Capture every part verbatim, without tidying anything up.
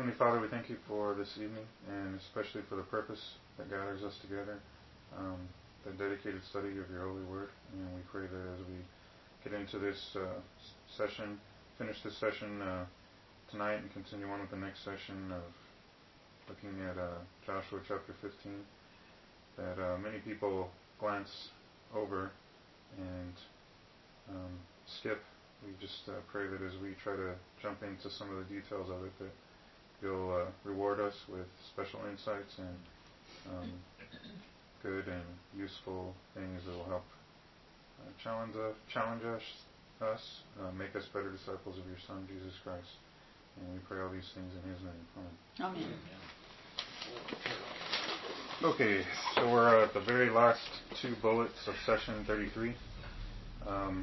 Heavenly Father, we thank you for this evening, and especially for the purpose that gathers us together, um, the dedicated study of your holy word. And we pray that as we get into this uh, session, finish this session uh, tonight and continue on with the next session of looking at uh, Joshua chapter fifteen, that uh, many people glance over and um, skip. We just uh, pray that as we try to jump into some of the details of it, that you'll uh, reward us with special insights and um, good and useful things that will help uh, challenge, uh, challenge us, us uh, make us better disciples of your Son, Jesus Christ. And we pray all these things in His name. Amen. Amen. Okay, so we're at the very last two bullets of session thirty-three. Um,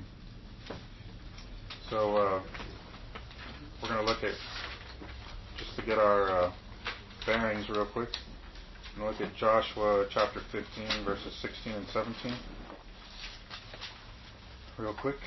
so uh, we're going to look at, just to get our uh, bearings real quick, we're going to look at Joshua chapter fifteen, verses sixteen and seventeen. Real quick.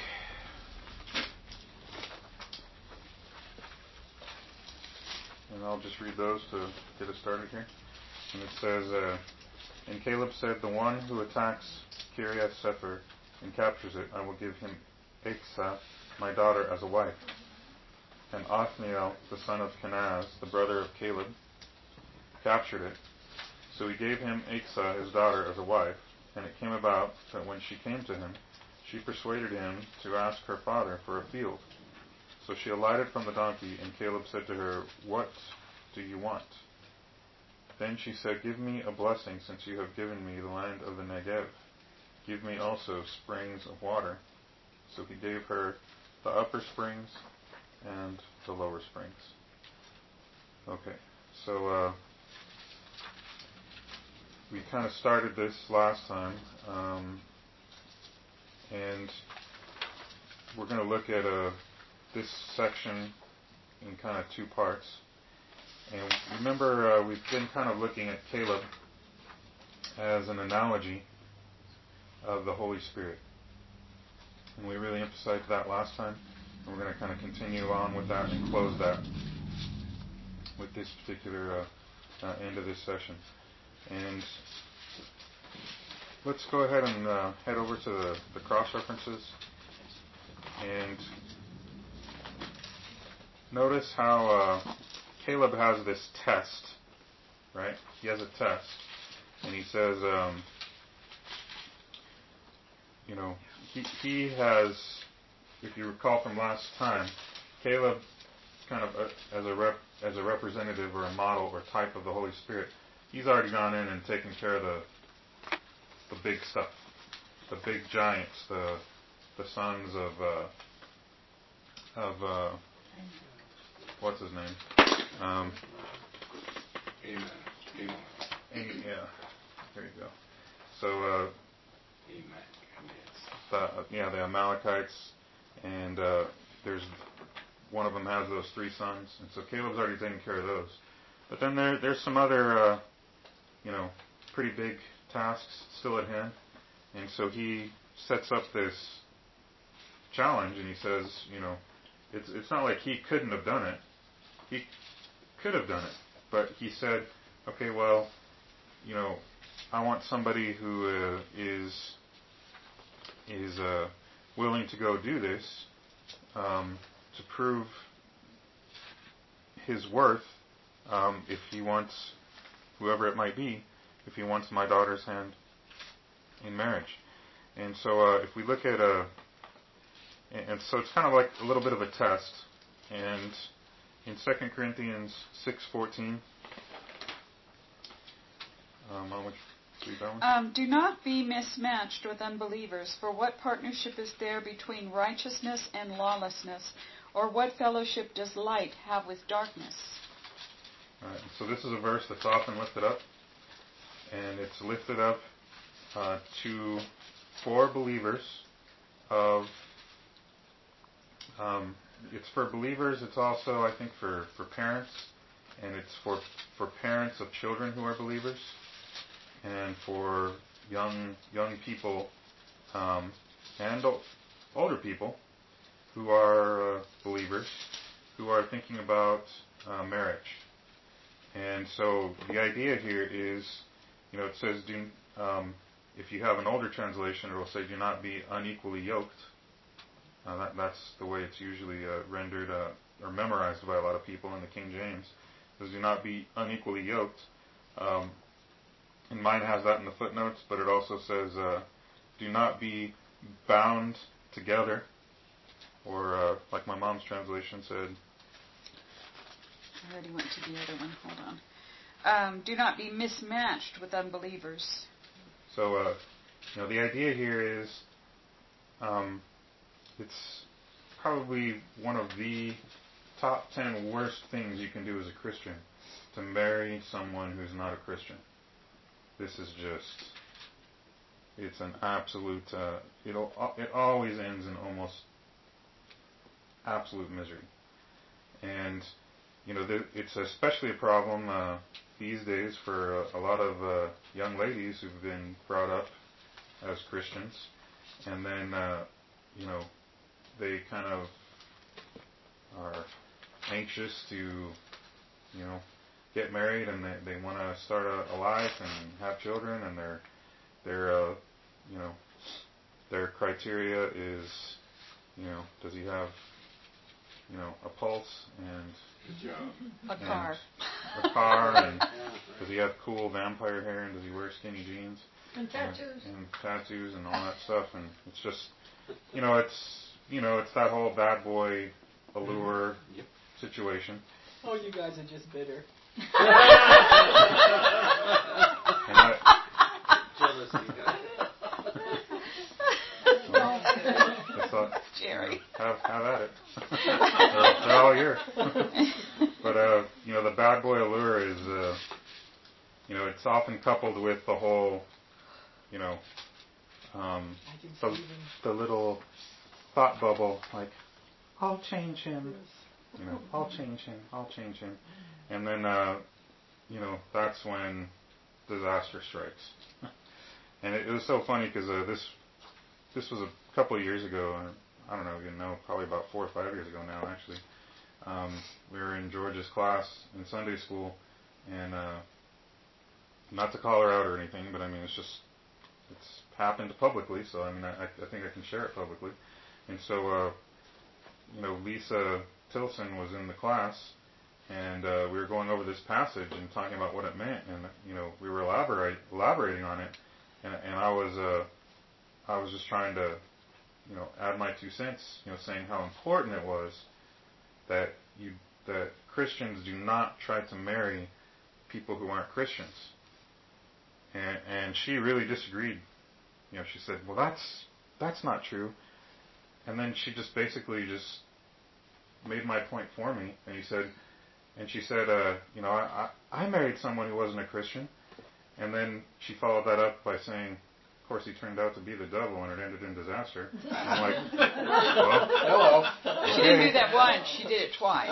And I'll just read those to get us started here. And it says, uh, and Caleb said, the one who attacks Kiriath Sefer and captures it, I will give him Achsah, my daughter, as a wife. And Othniel, the son of Kenaz, the brother of Caleb, captured it. So he gave him Achsah, his daughter, as a wife. And it came about that when she came to him, she persuaded him to ask her father for a field. So she alighted from the donkey, and Caleb said to her, what do you want? Then she said, give me a blessing, since you have given me the land of the Negev. Give me also springs of water. So he gave her the upper springs and the lower springs. Okay, so uh, we kind of started this last time, um, and we're going to look at uh, this section in kind of two parts. And remember, uh, we've been kind of looking at Caleb as an analogy of the Holy Spirit. And we really emphasized that last time. And we're going to kind of continue on with that and close that with this particular uh, uh, end of this session. And let's go ahead and uh, head over to the, the cross references. And notice how uh, Caleb has this test, right? He has a test. And he says, um, you know, he, he has, if you recall from last time, Caleb kind of uh, as a rep, as a representative or a model or type of the Holy Spirit, he's already gone in and taken care of the the big stuff, the big giants, the the sons of uh, of uh, what's his name? Um, Amen. Amen. Amen. Yeah, there you go. So, uh, Amen. the, yeah, the Amalekites, and uh, there's one of them has those three sons, and so Caleb's already taken care of those. But then there there's some other, uh, you know, pretty big tasks still at hand, and so he sets up this challenge, and he says, you know, it's it's not like he couldn't have done it. He could have done it, but he said, okay, well, you know, I want somebody who uh, is is uh, willing to go do this um, to prove his worth. Um, if he wants, whoever it might be, if he wants my daughter's hand in marriage. And so uh, if we look at a, and so it's kind of like a little bit of a test. And in Second Corinthians six fourteen, um, I want you to read that one. Um, do not be mismatched with unbelievers, for what partnership is there between righteousness and lawlessness? Or what fellowship does light have with darkness? All right, so this is a verse that's often lifted up, and it's lifted up uh, to for believers of. Um, it's for believers. It's also, I think, for, for parents, and it's for for parents of children who are believers, and for young young people um, and o- older people who are uh, believers who are thinking about uh, marriage. And so the idea here is, you know, it says, do, um, if you have an older translation, it will say, do not be unequally yoked. Uh, that, that's the way it's usually uh, rendered uh, or memorized by a lot of people in the King James. It says, do not be unequally yoked. Um, and mine has that in the footnotes, but it also says, uh, do not be bound together. Or uh, like my mom's translation said. I already went to the other one. Hold on. Um, do not be mismatched with unbelievers. So, uh, you know, the idea here is um, it's probably one of the top ten worst things you can do as a Christian, to marry someone who's not a Christian. This is just, it's an absolute, uh, it'll, it always ends in almost absolute misery. And, you know, there, it's especially a problem uh, these days for a, a lot of uh, young ladies who've been brought up as Christians. And then, uh, you know, they kind of are anxious to, you know, get married, and they, they want to start a, a life and have children, and their, their, uh, you know, their criteria is, you know, does he have, you know, a pulse and Good job. A and car. a car, and does he have cool vampire hair, and does he wear skinny jeans? And tattoos. And, and tattoos and all that stuff, and it's just, you know, it's, you know, it's that whole bad boy allure Yep. situation. Oh, you guys are just bitter. And I, Jealousy. well, it's all, Jerry. you know, have, have at it. they're, they're all yours. But, uh, you know, the bad boy allure is, uh, you know, it's often coupled with the whole, you know, um, I can the, see them. the little thought bubble, like, I'll change him. You know, I'll change him. I'll change him. And then, uh, you know, that's when disaster strikes. And it, it was so funny because uh, this this was a couple of years ago. Or I don't know, you know, probably about four or five years ago now, actually. Um, we were in George's class in Sunday school, and uh, not to call her out or anything, but I mean, it's just, it's happened publicly, so I mean, I, I think I can share it publicly. And so, uh, you know, Lisa Tilson was in the class, and uh, we were going over this passage and talking about what it meant, and you know, we were elaborate, elaborating on it, and, and I was, uh, I was just trying to, you know, add my two cents, you know, saying how important it was that you, that Christians do not try to marry people who aren't Christians. And, and she really disagreed. You know, she said, "Well, that's that's not true." And then she just basically just made my point for me. And he said, and she said, uh, "You know, I, I I married someone who wasn't a Christian." And then she followed that up by saying, "Of course, he turned out to be the devil, and it ended in disaster." And I'm like, "Well, Hello. She didn't do that once. She did it twice.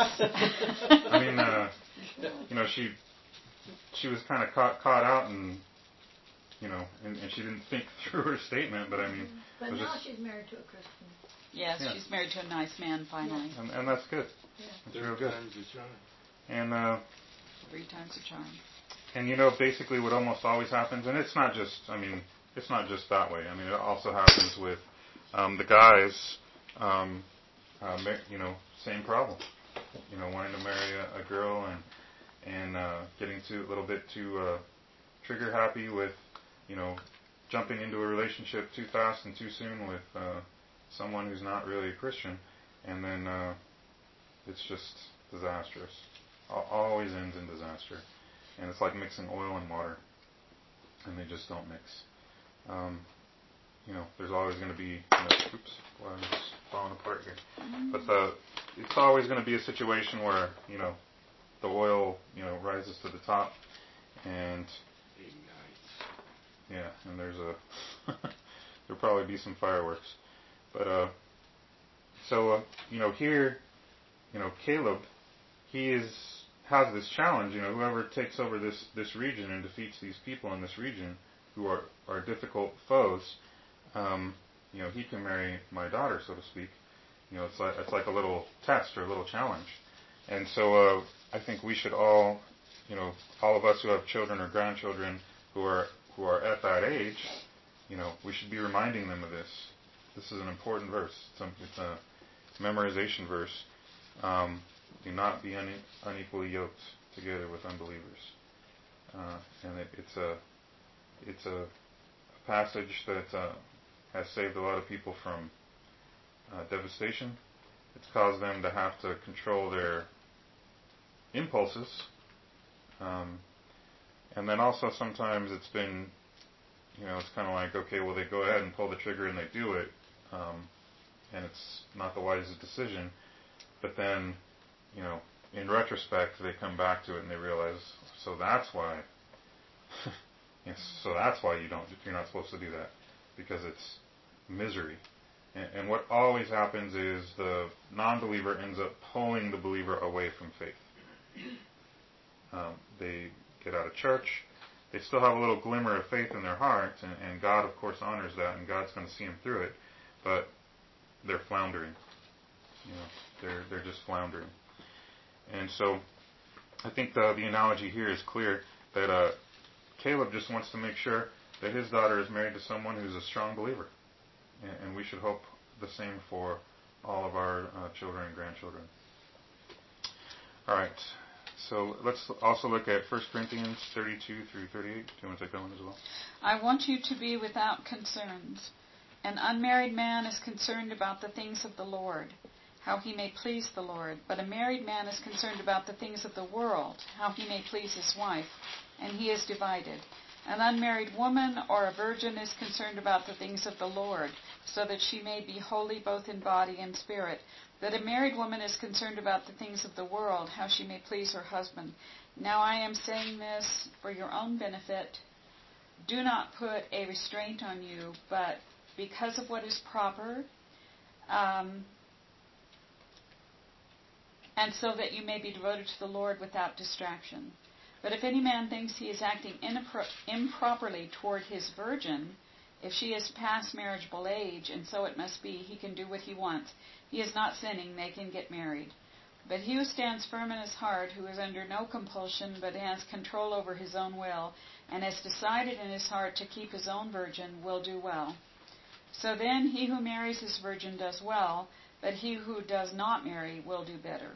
I mean, uh, you know, she she was kind of caught caught out, and you know, and, and she didn't think through her statement. But I mean, But it was now just, she's married to a Christian. Yes, Yeah. she's married to a nice man finally. and, and that's good. Yeah. It's real good. Times the charm. And uh, Three times the charm. and you know, basically, what almost always happens, and it's not just, I mean, it's not just that way. I mean, it also happens with um, the guys. Um, uh, mar- you know, same problem. You know, wanting to marry a, a girl and and uh, getting too a little bit too uh, trigger happy with, you know, jumping into a relationship too fast and too soon with uh, someone who's not really a Christian, and then uh, it's just disastrous. Al- always ends in disaster, and it's like mixing oil and water, and they just don't mix. Um, you know, there's always going to be, you know, oops, well, I'm just falling apart here. But the, it's always going to be a situation where, you know, the oil, you know, rises to the top, and Ignites. yeah, and there's a there'll probably be some fireworks. But uh, so uh, you know, here, you know, Caleb, he is has this challenge. You know, whoever takes over this this region and defeats these people in this region who are are difficult foes, um, you know, he can marry my daughter, so to speak. You know, it's like it's like a little test or a little challenge. And so uh, I think we should all you know, all of us who have children or grandchildren who are who are at that age, you know, we should be reminding them of this. This is an important verse. It's a, it's a memorization verse. Um, do not be une- unequally yoked together with unbelievers. Uh, and it, it's a it's a, a passage that uh, has saved a lot of people from uh, devastation. It's caused them to have to control their impulses. Um, and then also sometimes it's been, you know, it's kind of like, okay, well, they go ahead and pull the trigger and they do it. Um, and it's not the wisest decision. But then, you know, in retrospect, they come back to it and they realize, so that's why, yes, so that's why you don't, you're not supposed to do that, because it's misery. And, and what always happens is the non-believer ends up pulling the believer away from faith. Um, they get out of church. They still have a little glimmer of faith in their heart, and, and God, of course, honors that, and God's going to see them through it. But they're floundering. You know, they're they're just floundering. And so, I think the the analogy here is clear that uh, Caleb just wants to make sure that his daughter is married to someone who's a strong believer, and, and we should hope the same for all of our uh, children and grandchildren. All right. So let's also look at First Corinthians thirty-two through thirty-eight. Do you want to take that one as well? I want you to be without concerns. An unmarried man is concerned about the things of the Lord, how he may please the Lord. But a married man is concerned about the things of the world, how he may please his wife, and he is divided. An unmarried woman or a virgin is concerned about the things of the Lord, so that she may be holy both in body and spirit. But a married woman is concerned about the things of the world, how she may please her husband. Now I am saying this for your own benefit. Do not put a restraint on you, but because of what is proper, um, and so that you may be devoted to the Lord without distraction. But if any man thinks he is acting impro- improperly toward his virgin, if she is past marriageable age, and so it must be, he can do what he wants. He is not sinning, they can get married. But he who stands firm in his heart, who is under no compulsion, but has control over his own will, and has decided in his heart to keep his own virgin, will do well. So then he who marries his virgin does well, but he who does not marry will do better.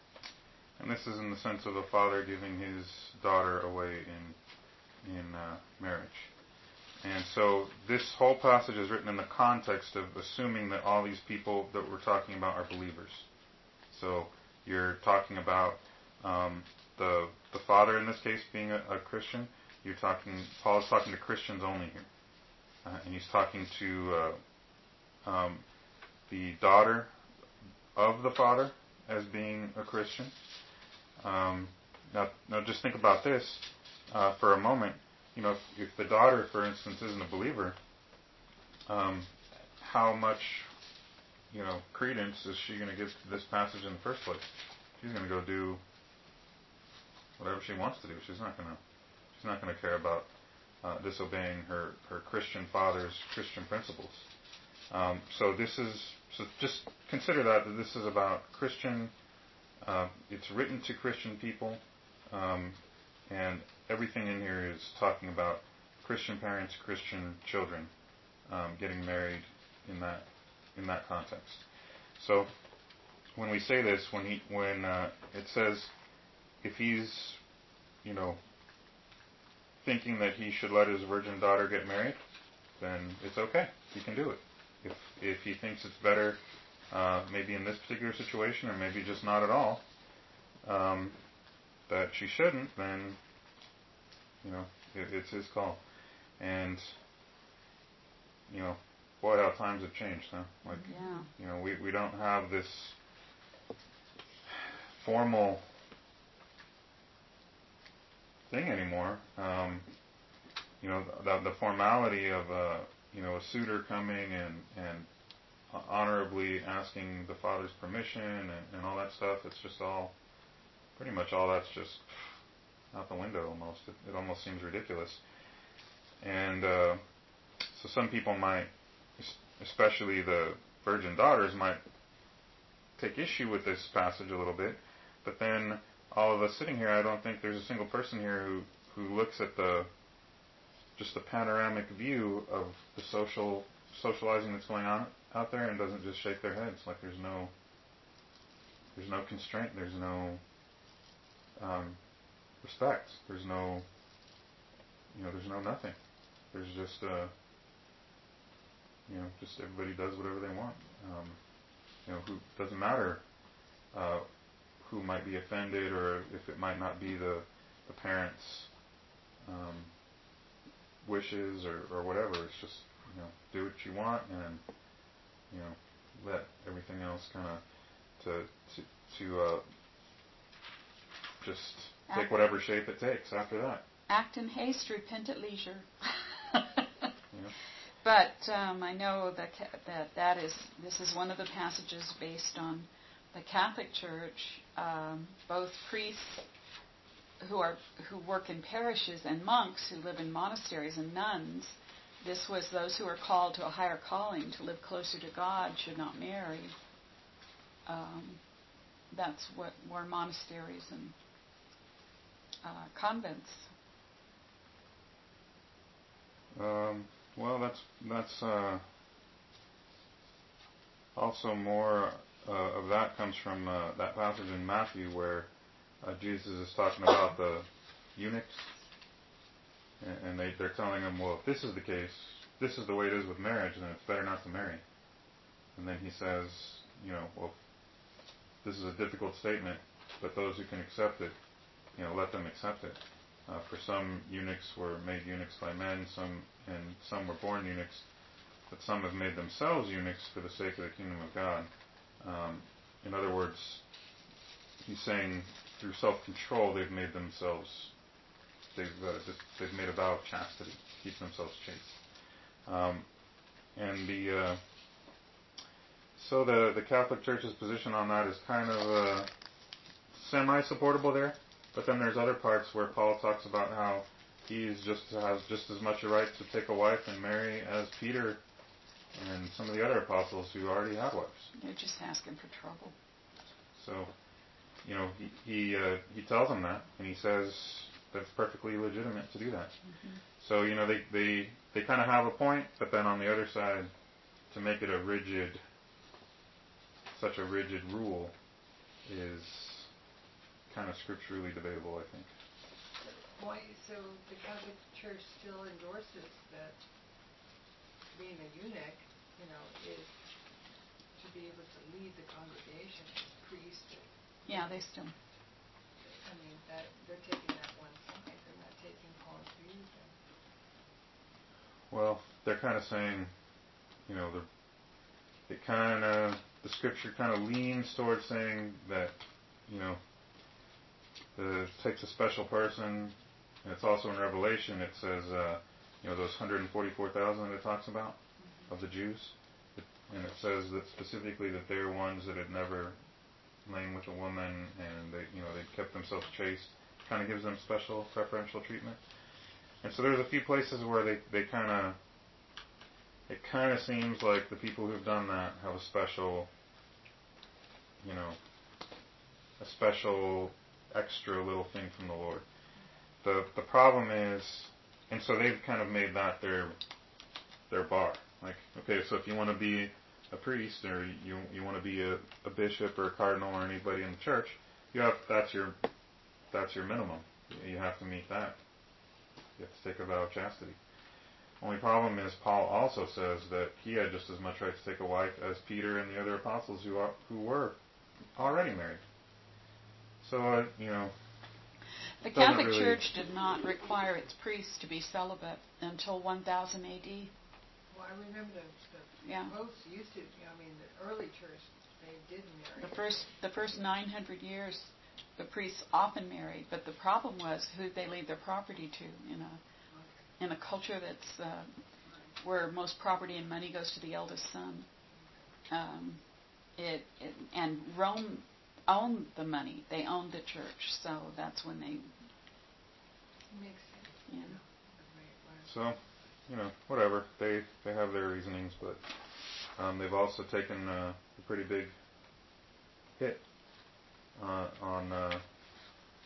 And this is in the sense of a father giving his daughter away in in uh, marriage. And so this whole passage is written in the context of assuming that all these people that we're talking about are believers. So you're talking about um, the the father in this case being a, a Christian. You're talking. Paul is talking to Christians only here, uh, and he's talking to uh, um, the daughter of the father as being a Christian. Um, now, now, just think about this uh, for a moment. You know, if, if the daughter, for instance, isn't a believer, um, how much, you know, credence is she going to give to this passage in the first place? She's going to go do whatever she wants to do. She's not going to. She's not going to care about uh, disobeying her, her Christian father's Christian principles. Um, so this is so. Just consider that that this is about Christian. Uh, it's written to Christian people, um, and everything in here is talking about Christian parents, Christian children um, getting married in that in that context. So when we say this, when he when uh, it says if he's you know thinking that he should let his virgin daughter get married, then it's okay. He can do it. If if he thinks it's better, uh, maybe in this particular situation, or maybe just not at all, um, that she shouldn't, then you know it, it's his call. And you know, boy, how times have changed, huh? Like, Yeah. you know, we we don't have this formal thing anymore. Um, you know, the, the formality of a you know a suitor coming and and honorably asking the father's permission and, and all that stuff. It's just all pretty much all that's just out the window almost. It, it almost seems ridiculous. And uh, so some people might, especially the virgin daughters, might take issue with this passage a little bit. But then all of us sitting here, I don't think there's a single person here who, who looks at the just the panoramic view of the social socializing that's going on out there and doesn't just shake their heads. Like there's no there's no constraint, there's no um, respect, there's no you know, there's no nothing. There's just uh, you know, just everybody does whatever they want. Um, you know, who doesn't matter uh, who might be offended or if it might not be the the parents' um, wishes or, or whatever. It's just, you know, do what you want and, you know, let everything else kind of to to, to uh, just take Act, whatever shape it takes after that. Act in haste, repent at leisure. Yeah. But um, I know that that that is this is one of the passages based on the Catholic Church. Um, both priests who are who work in parishes and monks who live in monasteries and nuns. This was those who are called to a higher calling to live closer to God should not marry. Um, that's what were monasteries and uh, convents. Um, well, that's that's uh, also more uh, of that comes from uh, that passage in Matthew where uh, Jesus is talking about the eunuchs, and, and they they're telling him, well, if this is the case, this is the way it is with marriage, then it's better not to marry. And then he says, you know, well, this is a difficult statement, but those who can accept it, you know, let them accept it. Uh, for some, eunuchs were made eunuchs by men, some and some were born eunuchs, but some have made themselves eunuchs for the sake of the kingdom of God. Um, in other words, he's saying through self-control they've made themselves, they've uh, just, they've made a vow of chastity, keep themselves chaste. Um, and the uh, so the the Catholic Church's position on that is kind of uh, semi-supportable there. But then there's other parts where Paul talks about how he just has just as much a right to take a wife and marry as Peter and some of the other apostles who already had wives. You're just asking for trouble. So, you know, he he, uh, he tells them that, and he says that it's perfectly legitimate to do that. Mm-hmm. So, you know, they they, they kind of have a point, but then on the other side, to make it a rigid, such a rigid rule is kind of scripturally debatable, I think. Why, so the Catholic Church still endorses that being a eunuch, you know, is to be able to lead the congregation as priest. Or, Yeah, they still. I mean, that they're taking that one side. They're not taking Paul's view. Then. Well, they're kind of saying, you know, the it kind of the scripture kind of leans towards saying that, you know, the, it takes a special person, and it's also in Revelation. It says, uh, you know, those one hundred forty-four thousand that it talks about mm-hmm. of the Jews, it, and it says that specifically that they're ones that had never lain with a woman, and they, you know, they kept themselves chaste. Kind of gives them special preferential treatment. And so there's a few places where they, they kind of, it kind of seems like the people who've done that have a special, you know, a special extra little thing from the Lord. The the problem is, and so they've kind of made that their their bar. Like, okay, so if you want to be a priest or you you want to be a, a bishop or a cardinal or anybody in the church, you have that's your that's your minimum. You have to meet that. You have to take a vow of chastity. Only problem is Paul also says that he had just as much right to take a wife as Peter and the other apostles who are, who were already married. So, uh, you know, the Catholic really Church did not require its priests to be celibate until one thousand A D. Well, I remember the, the yeah. popes used to, you know, I mean, the early church, they did marry. The first, the first nine hundred years, the priests often married, but the problem was who they leave their property to in a okay. in a culture that's uh, right. where most property and money goes to the eldest son. Um, it, it and Rome owned the money; they owned the church, so that's when they makes sense. Yeah. So, you know, whatever they they have their reasonings, but um, they've also taken uh, a pretty big hit uh, on uh,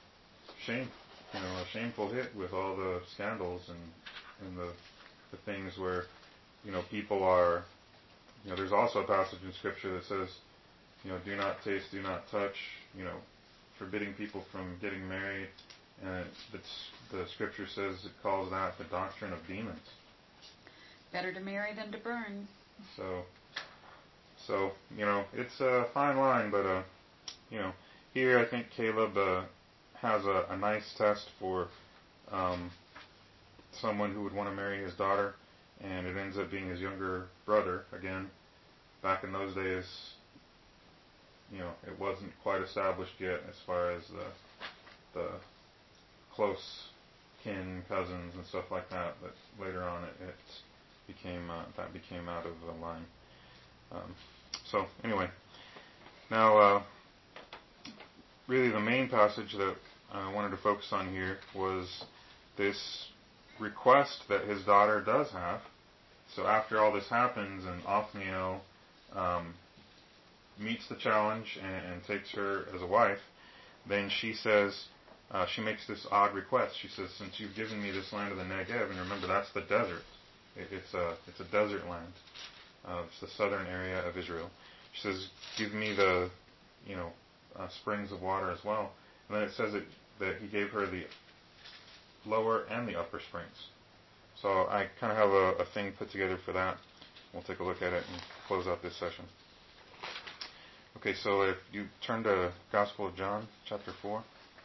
shame, you know, a shameful hit with all the scandals and and the the things where, you know, people are, you know, there's also a passage in Scripture that says, you know, do not taste, do not touch, you know, forbidding people from getting married, and it's, the Scripture says it calls that the doctrine of demons. Better to marry than to burn. So, so you know, it's a fine line, but uh, you know, here I think Caleb uh, has a, a nice test for um, someone who would want to marry his daughter, and it ends up being his younger brother again. Back in those days, you know, it wasn't quite established yet as far as the the close kin, cousins, and stuff like that. But later on, it, it became uh, that became out of the line. Um, so anyway, now uh, really the main passage that I wanted to focus on here was this request that his daughter does have. So after all this happens, and Othniel um, meets the challenge and, and takes her as a wife, then she says, uh, she makes this odd request. She says, since you've given me this land of the Negev, and remember that's the desert. It, it's a it's a desert land. Uh, it's the southern area of Israel. She says, give me the, you know, uh, springs of water as well. And then it says it, that he gave her the lower and the upper springs. So I kind of have a, a thing put together for that. We'll take a look at it and close out this session. Okay, so if you turn to Gospel of John, chapter four.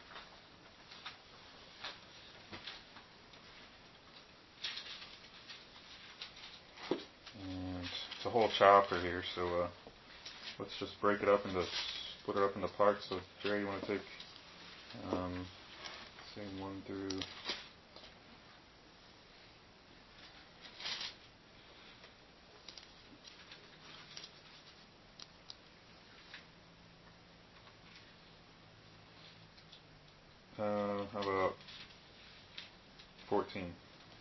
And it's a whole chapter here, so uh, let's just break it up into, split it up into parts. So Jerry, you want to take, um, say one through... Uh, how about fourteen?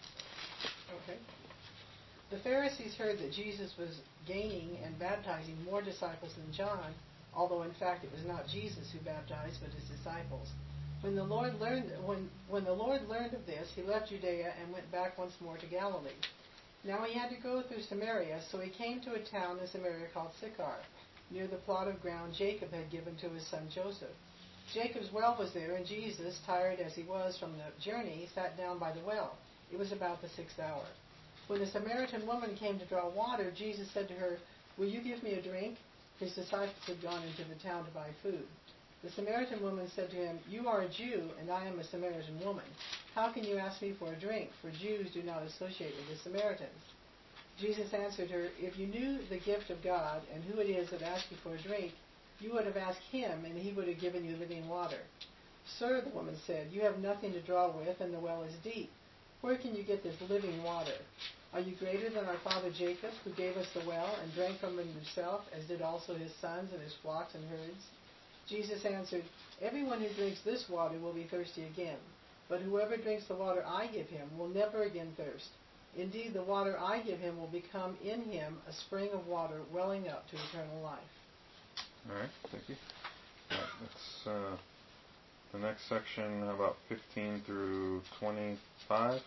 Okay. The Pharisees heard that Jesus was gaining and baptizing more disciples than John, although in fact it was not Jesus who baptized, but his disciples. When the Lord learned when when the Lord learned of this, he left Judea and went back once more to Galilee. Now he had to go through Samaria, so he came to a town in Samaria called Sychar, near the plot of ground Jacob had given to his son Joseph. Jacob's well was there, and Jesus, tired as he was from the journey, sat down by the well. It was about the sixth hour. When the Samaritan woman came to draw water, Jesus said to her, "Will you give me a drink?" His disciples had gone into the town to buy food. The Samaritan woman said to him, "You are a Jew, and I am a Samaritan woman. How can you ask me for a drink? For Jews do not associate with the Samaritans." Jesus answered her, "If you knew the gift of God and who it is that asks you for a drink, you would have asked him, and he would have given you living water." "Sir," the woman said, "you have nothing to draw with, and the well is deep. Where can you get this living water? Are you greater than our father Jacob, who gave us the well and drank from it himself, as did also his sons and his flocks and herds?" Jesus answered, "Everyone who drinks this water will be thirsty again, but whoever drinks the water I give him will never again thirst. Indeed, the water I give him will become in him a spring of water welling up to eternal life." All right, thank you. Yeah, that's uh, the next section, about fifteen through twenty-five.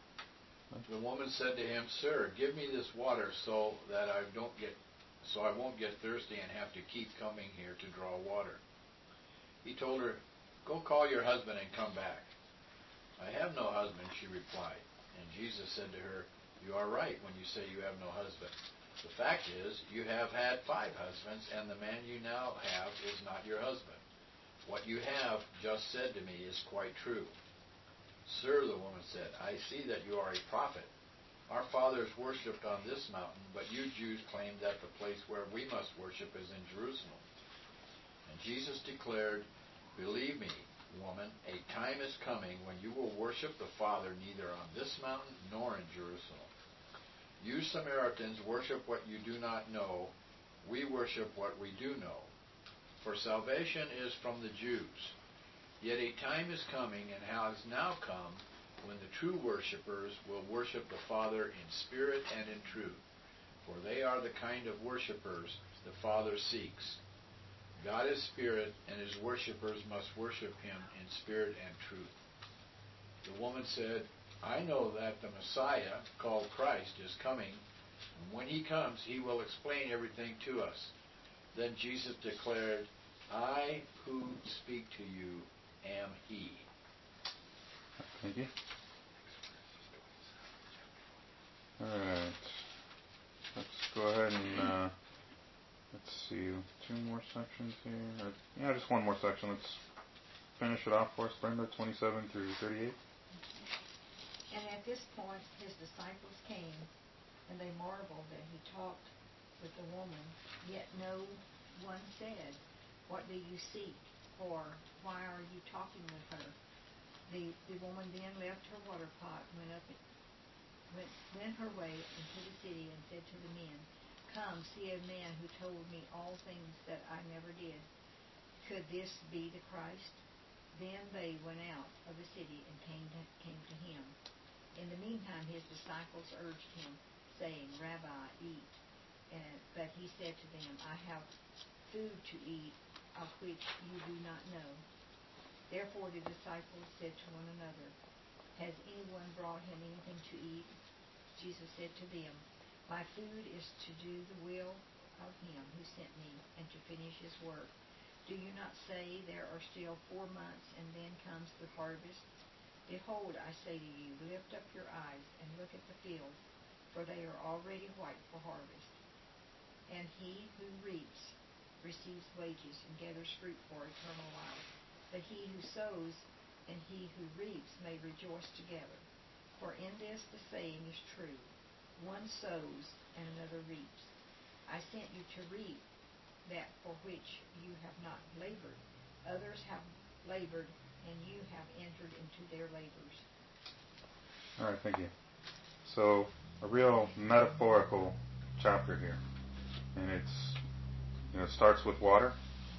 The woman said to him, "Sir, give me this water so that I don't get, so I won't get thirsty and have to keep coming here to draw water." He told her, "Go call your husband and come back." "I have no husband," she replied. And Jesus said to her, "You are right when you say you have no husband. The fact is, you have had five husbands, and the man you now have is not your husband. What you have just said to me is quite true." "Sir," the woman said, "I see that you are a prophet. Our fathers worshipped on this mountain, but you Jews claim that the place where we must worship is in Jerusalem." And Jesus declared, "Believe me, woman, a time is coming when you will worship the Father neither on this mountain nor in Jerusalem. You Samaritans worship what you do not know. We worship what we do know. For salvation is from the Jews. Yet a time is coming, and has now come, when the true worshippers will worship the Father in spirit and in truth, for they are the kind of worshippers the Father seeks. God is spirit, and his worshippers must worship him in spirit and truth. The woman said, I know that the Messiah, called Christ, is coming, and when he comes, he will explain everything to us. Then Jesus declared, I who speak to you am he. Thank you. Alright. Let's go ahead and, uh, let's see, two more sections here. Or, yeah, just one more section. Let's finish it off for us, Brenda, twenty-seven through thirty-eight. And at this point his disciples came, and they marveled that he talked with the woman, yet no one said, What do you seek? Or why are you talking with her? The, the woman then left her water pot, went up, went, went her way into the city, and said to the men, Come, see a man who told me all things that I never did. Could this be the Christ? Then they went out of the city and came to, came to him. In the meantime his disciples urged him, saying, Rabbi, eat. And, but he said to them, I have food to eat of which you do not know. Therefore the disciples said to one another, Has anyone brought him anything to eat? Jesus said to them, My food is to do the will of him who sent me, and to finish his work. Do you not say, There are still four months, and then comes the harvest? Behold, I say to you, lift up your eyes and look at the fields, for they are already white for harvest. And he who reaps receives wages and gathers fruit for eternal life. But he who sows and he who reaps may rejoice together. For in this the saying is true, one sows and another reaps. I sent you to reap that for which you have not labored. Others have labored, and you have entered into their labors. All right, thank you. So, a real metaphorical chapter here. And it's, you know, it starts with water.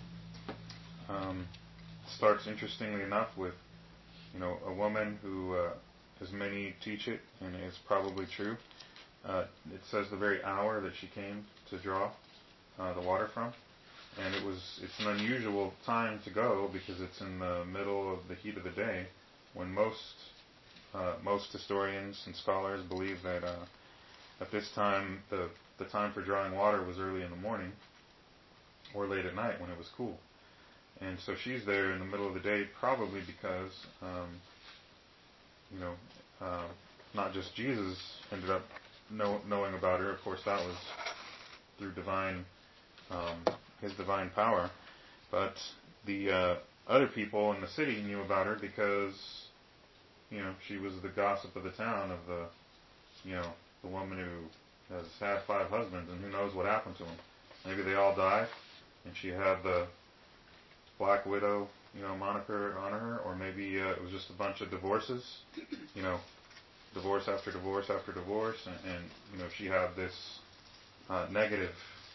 Um, it starts, interestingly enough, with, you know, a woman who, uh, as many teach it, and it's probably true, uh, it says the very hour that she came to draw uh, the water from. And it was, it's an unusual time to go because it's in the middle of the heat of the day, when most uh, most historians and scholars believe that uh, at this time the the time for drawing water was early in the morning or late at night when it was cool. And so she's there in the middle of the day, probably because um, you know uh, not just Jesus ended up know, knowing about her. Of course, that was through divine. Um, his divine power, but the uh, other people in the city knew about her because, you know, she was the gossip of the town, of the, you know, the woman who has had five husbands, and who knows what happened to them. Maybe they all died, and she had the Black Widow, you know, moniker on her, or maybe uh, it was just a bunch of divorces, you know, divorce after divorce after divorce, and, and you know, she had this uh, negative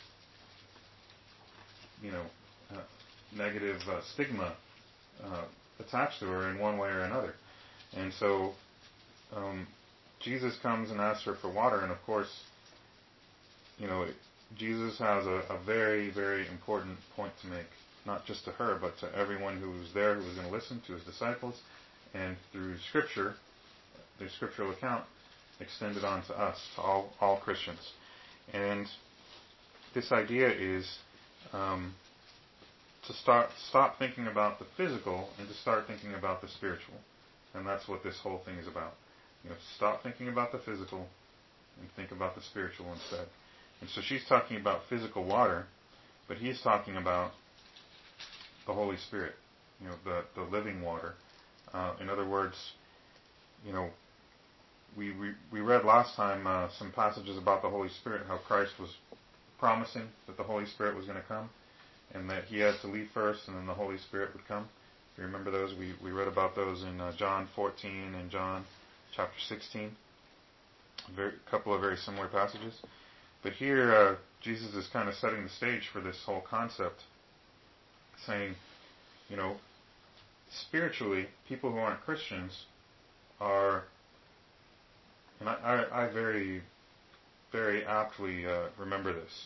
you know, uh, negative uh, stigma uh, attached to her in one way or another. And so um, Jesus comes and asks her for water, and of course, you know, Jesus has a, a very, very important point to make, not just to her, but to everyone who was there, who was going to listen, to his disciples, and through Scripture, the scriptural account, extended on to us, to all, all Christians. And this idea is Um, to start stop thinking about the physical and to start thinking about the spiritual. And that's what this whole thing is about. You know, stop thinking about the physical and think about the spiritual instead. And so she's talking about physical water, but he's talking about the Holy Spirit, you know, the, the living water. Uh, in other words, you know, we, we, we read last time uh, some passages about the Holy Spirit, how Christ was promising that the Holy Spirit was going to come, and that he had to leave first, and then the Holy Spirit would come. If you remember those, we, we read about those in uh, John fourteen and John chapter sixteen. A very, couple of very similar passages. But here, uh, Jesus is kind of setting the stage for this whole concept, saying, you know, spiritually, people who aren't Christians are, and I, I, I very, very aptly uh, remember this,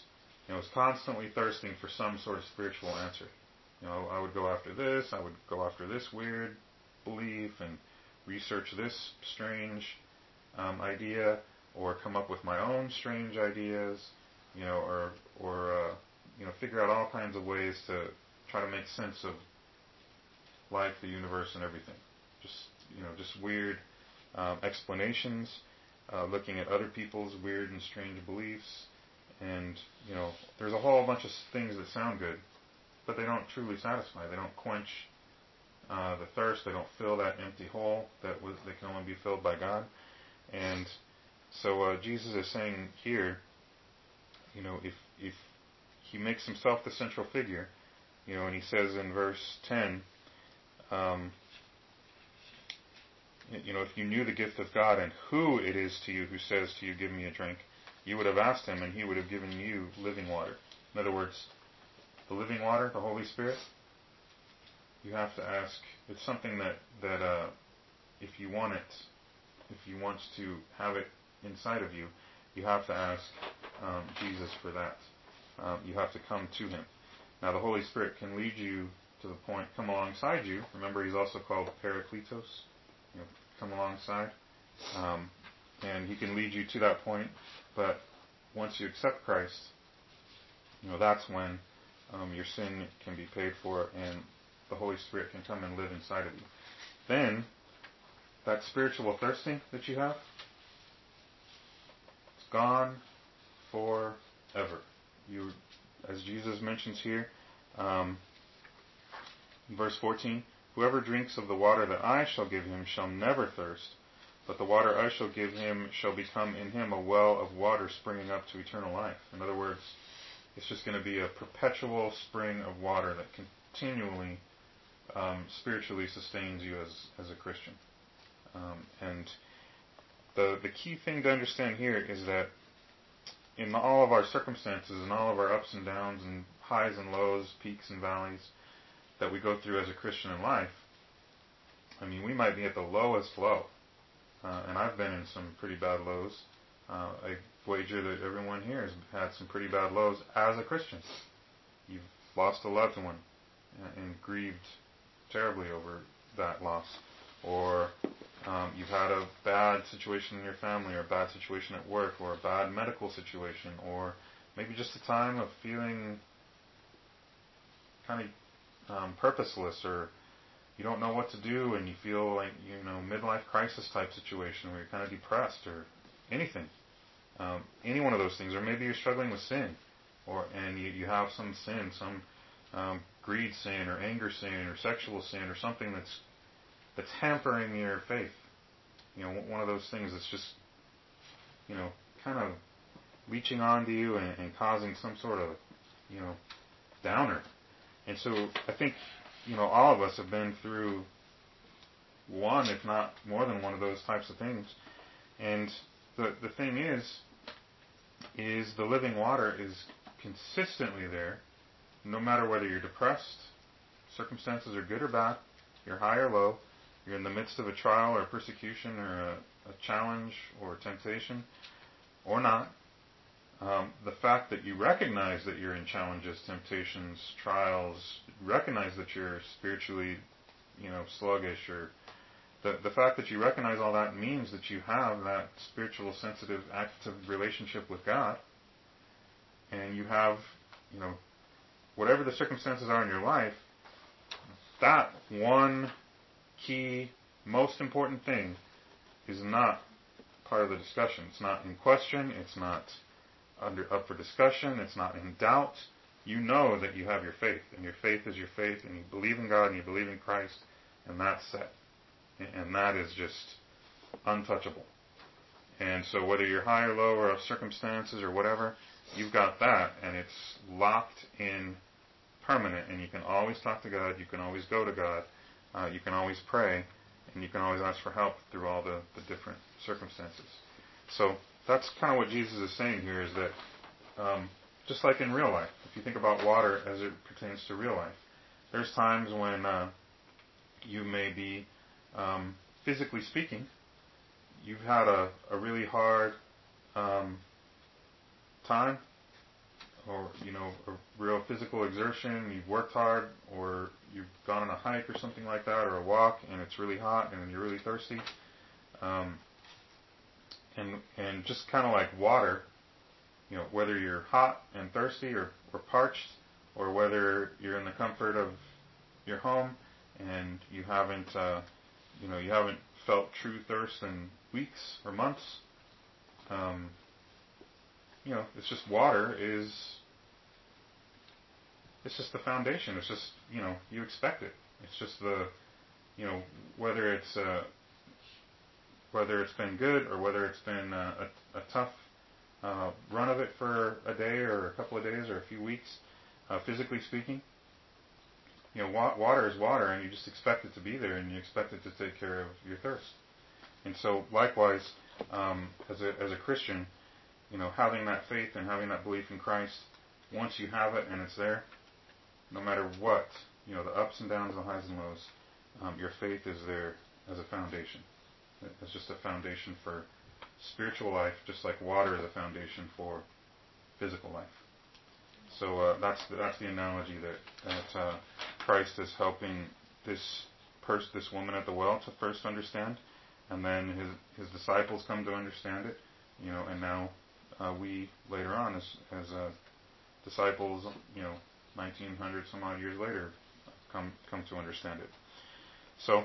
You know, was constantly thirsting for some sort of spiritual answer. You know, I would go after this, I would go after this weird belief and research this strange um, idea, or come up with my own strange ideas, you know, or or uh, you know, figure out all kinds of ways to try to make sense of life, the universe, and everything. Just you know, just weird um, explanations, uh, looking at other people's weird and strange beliefs, and you know, there's a whole bunch of things that sound good, but they don't truly satisfy. They don't quench uh, the thirst. They don't fill that empty hole that was that can only be filled by God. And so uh, Jesus is saying here, you know, if if he makes himself the central figure, you know, and he says in verse ten, um, you know, if you knew the gift of God and who it is to you who says to you, give me a drink, you would have asked him and he would have given you living water. In other words, the living water, the Holy Spirit, you have to ask. It's something that, that uh, if you want it, if you want to have it inside of you, you have to ask um, Jesus for that. Um, you have to come to him. Now, the Holy Spirit can lead you to the point, come alongside you. Remember, he's also called Parakletos, you know, come alongside. Um, and he can lead you to that point. But once you accept Christ, you know, that's when um, your sin can be paid for and the Holy Spirit can come and live inside of you. Then, that spiritual thirsting that you have, it's gone forever. You, as Jesus mentions here, um, in verse fourteen, whoever drinks of the water that I shall give him shall never thirst, but the water I shall give him shall become in him a well of water springing up to eternal life. In other words, it's just going to be a perpetual spring of water that continually um, spiritually sustains you as, as a Christian. Um, and the the key thing to understand here is that in all of our circumstances and all of our ups and downs and highs and lows, peaks and valleys that we go through as a Christian in life, I mean, we might be at the lowest low. Uh, and I've been in some pretty bad lows. Uh, I wager that everyone here has had some pretty bad lows as a Christian. You've lost a loved one and, and grieved terribly over that loss. Or um, you've had a bad situation in your family, or a bad situation at work, or a bad medical situation, or maybe just a time of feeling kind of um, purposeless, or you don't know what to do, and you feel like, you know, midlife crisis type situation where you're kind of depressed, or anything. Um, any one of those things. Or maybe you're struggling with sin, or and you, you have some sin, some um, greed sin, or anger sin, or sexual sin, or something that's that's hampering your faith. You know, one of those things that's just, you know, kind of leeching onto you and, and causing some sort of, you know, downer. And so I think, you know, all of us have been through one, if not more than one of those types of things. And the the thing is, is the living water is consistently there, no matter whether you're depressed, circumstances are good or bad, you're high or low, you're in the midst of a trial or persecution or a, a challenge or temptation or not. Um, the fact that you recognize that you're in challenges, temptations, trials, recognize that you're spiritually, you know, sluggish, or the the fact that you recognize all that means that you have that spiritual, sensitive, active relationship with God, and you have, you know, whatever the circumstances are in your life, that one key, most important thing is not part of the discussion. It's not in question. It's not under up for discussion. It's not in doubt. You know that you have your faith, and your faith is your faith, and you believe in God, and you believe in Christ, and that's set. And that is just untouchable. And so whether you're high or low, or of circumstances or whatever, you've got that, and it's locked in, permanent, and you can always talk to God, you can always go to God, uh, you can always pray, and you can always ask for help through all the, the different circumstances. So that's kind of what Jesus is saying here, is that um, just like in real life, if you think about water as it pertains to real life, there's times when uh, you may be, um, physically speaking, you've had a, a really hard um, time, or you know, a real physical exertion, you've worked hard, or you've gone on a hike or something like that, or a walk, and it's really hot and you're really thirsty. Um, and and just kind of like water, you know, whether you're hot and thirsty or, or parched, or whether you're in the comfort of your home and you haven't, uh, you know, you haven't felt true thirst in weeks or months. Um, you know, it's just water is, it's just the foundation. It's just, you know, you expect it. It's just the, you know, whether it's, uh, whether it's been good or whether it's been uh, a, a tough uh, run of it for a day or a couple of days or a few weeks, uh, physically speaking, you know, wa- water is water, and you just expect it to be there, and you expect it to take care of your thirst. And so, likewise, um, as a as a Christian, you know, having that faith and having that belief in Christ, once you have it and it's there, no matter what, you know, the ups and downs, the highs and lows, um, your faith is there as a foundation. It's just a foundation for spiritual life, just like water is a foundation for physical life. So uh, that's the, that's the analogy that that uh, Christ is helping this person, this woman at the well, to first understand, and then his his disciples come to understand it, you know, and now uh, we later on as as uh, disciples, you know, nineteen hundred some odd years later, come come to understand it. So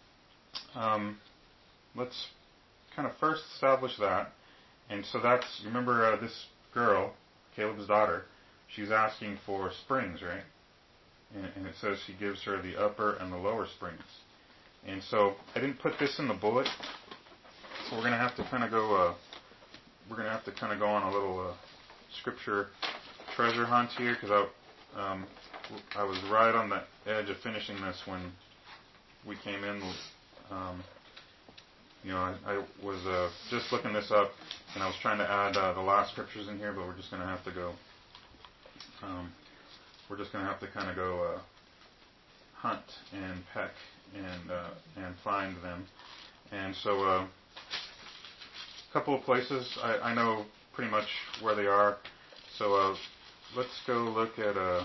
um, let's kind of first establish that, and so that's, remember uh, this girl, Caleb's daughter. She's asking for springs, right? And, and it says he gives her the upper and the lower springs. And so I didn't put this in the bullet, so we're going to have to kind of go. Uh, we're going to have to kind of go on a little uh, scripture treasure hunt here, because I, um, I was right on the edge of finishing this when we came in. Um, you know, I, I was uh, just looking this up, and I was trying to add uh, the last scriptures in here, but we're just going to have to go. Um, we're just going to have to kind of go uh, hunt and peck and uh, and find them. And so uh, a couple of places, I, I know pretty much where they are. So uh, let's go look at a.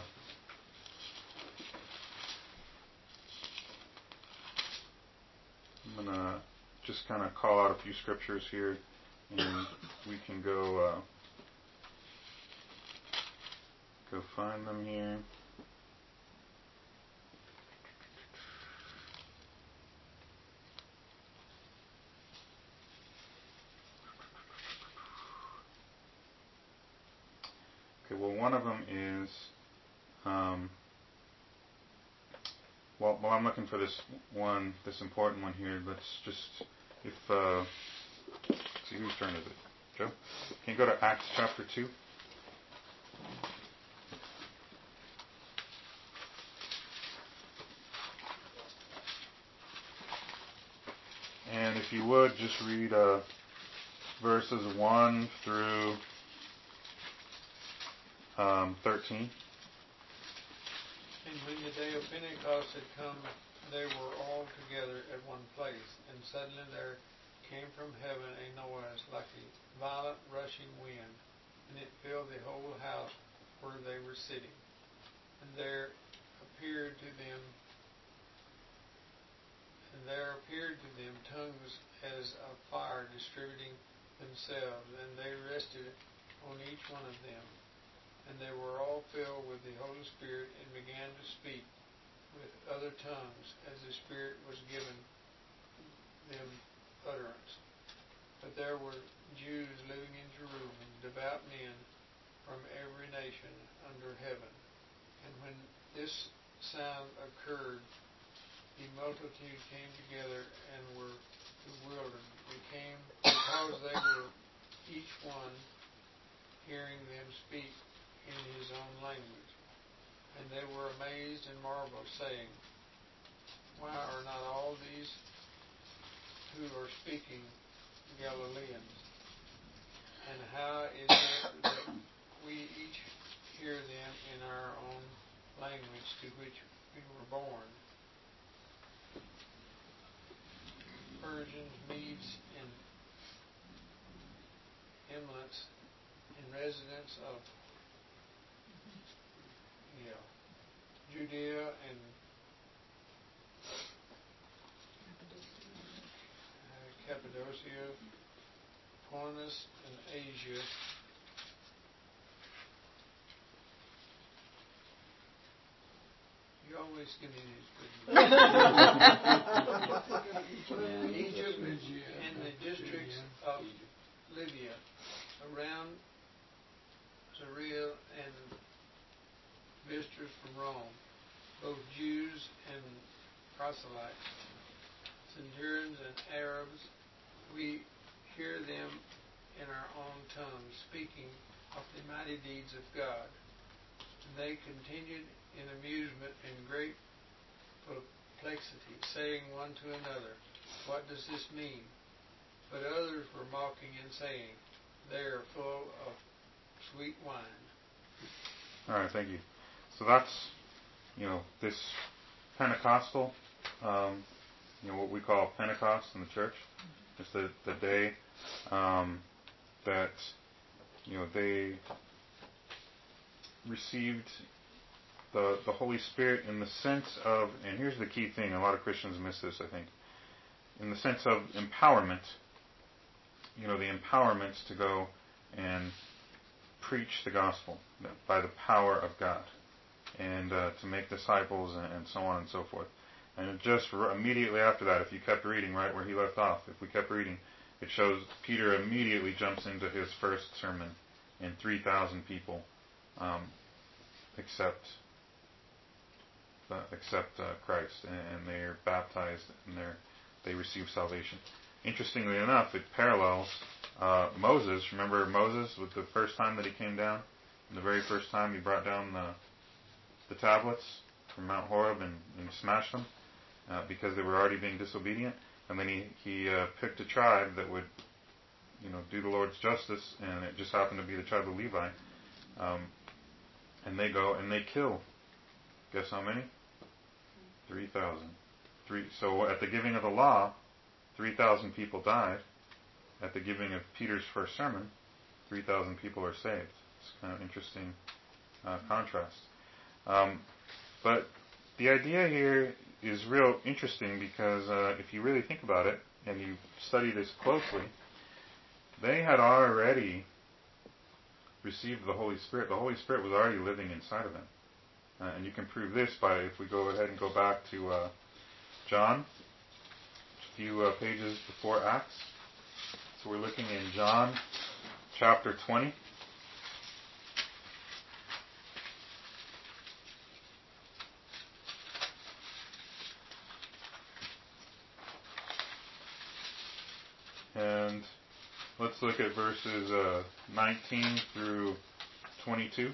I'm going to just kind of call out a few scriptures here, and we can go uh, go find them here. Okay, well, one of them is, um, well, while I'm looking for this one, this important one here, let's just, if, uh, let's see, whose turn is it? Joe? Can you go to Acts chapter two? And if you would, just read uh, verses one through um, thirteen. And when the day of Pentecost had come, they were all together at one place. And suddenly there came from heaven a noise like a violent rushing wind, and it filled the whole house where they were sitting. And there appeared to them And there appeared to them tongues as of fire distributing themselves, and they rested on each one of them. And they were all filled with the Holy Spirit and began to speak with other tongues as the Spirit was given them utterance. But there were Jews living in Jerusalem, devout men from every nation under heaven. And when this sound occurred, the multitude came together and were bewildered. They came because they were each one hearing them speak in his own language. And they were amazed and marveled, saying, Why are not all these who are speaking Galileans? And how is it that we each hear them in our own language to which we were born? Persians, Medes, and Emilites, and residents of yeah, Judea and uh, Cappadocia, Pontus and Asia, you always give me these good and Egypt and the districts of Libya around Syria and visitors from Rome, both Jews and proselytes, centurions and Arabs. We hear them in our own tongues speaking of the mighty deeds of God. And they continued in amusement and great perplexity, saying one to another, "What does this mean?" But others were mocking and saying, "They are full of sweet wine." All right, thank you. So that's, you know, this Pentecostal, um, you know, what we call Pentecost in the church. It's the, the day um, that, you know, they received the, the Holy Spirit in the sense of, and here's the key thing, a lot of Christians miss this, I think, in the sense of empowerment, you know, the empowerment to go and preach the gospel by the power of God, and uh, to make disciples and, and so on and so forth. And just immediately after that, if you kept reading right where he left off, if we kept reading, it shows Peter immediately jumps into his first sermon, and three thousand people um, accept uh, accept uh, Christ, and, and they're baptized, and they're they receive salvation. Interestingly enough, it parallels uh, Moses. Remember Moses with the first time that he came down, and the very first time he brought down the the tablets from Mount Horeb and, and smashed them uh, because they were already being disobedient. And then he he uh, picked a tribe that would, you know, do the Lord's justice, and it just happened to be the tribe of Levi. Um, and they go and they kill. Guess how many? Three thousand. Three. So at the giving of the law, three thousand people died. At the giving of Peter's first sermon, three thousand people are saved. It's kind of interesting uh, contrast. Um, but the idea here is real interesting because uh, if you really think about it and you study this closely, they had already received the Holy Spirit. The Holy Spirit was already living inside of them. Uh, and you can prove this by, if we go ahead and go back to uh, John, a few uh, pages before Acts. So we're looking in John chapter twenty. And let's look at verses uh, nineteen through twenty-two.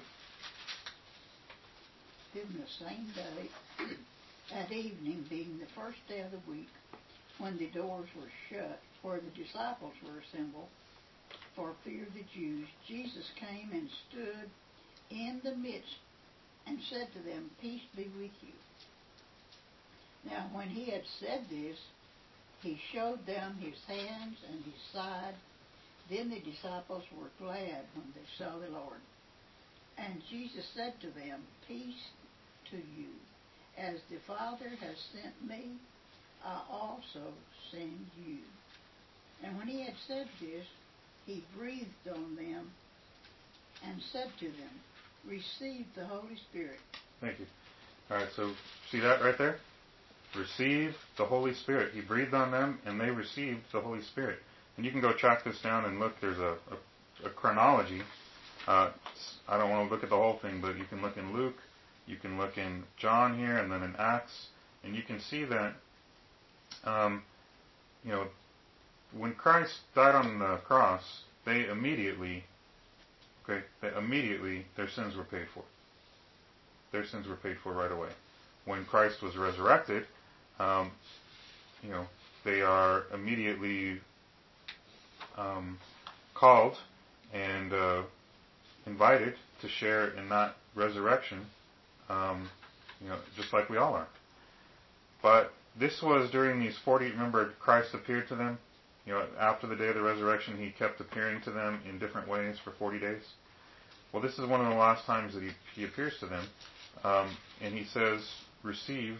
In the same day, at evening, being the first day of the week, when the doors were shut, where the disciples were assembled, for fear of the Jews, Jesus came and stood in the midst and said to them, "Peace be with you." Now when he had said this, he showed them his hands and his side. Then the disciples were glad when they saw the Lord. And Jesus said to them, "Peace to you. As the Father has sent me, I also send you." And when he had said this, he breathed on them and said to them, "Receive the Holy Spirit." Thank you. All right, so see that right there? Receive the Holy Spirit. He breathed on them, and they received the Holy Spirit. And you can go track this down and look. There's a, a, a chronology. Uh, I don't want to look at the whole thing, but you can look in Luke, you can look in John here, and then in Acts, and you can see that, um, you know, when Christ died on the cross, they immediately, okay, they immediately, their sins were paid for. Their sins were paid for right away. When Christ was resurrected, um, you know, they are immediately um, called and uh, invited to share in that resurrection, um, you know, just like we all are. But this was during these forty, remember Christ appeared to them, you know, after the day of the resurrection, he kept appearing to them in different ways for forty days. Well, this is one of the last times that he, he appears to them, Um, and he says, receive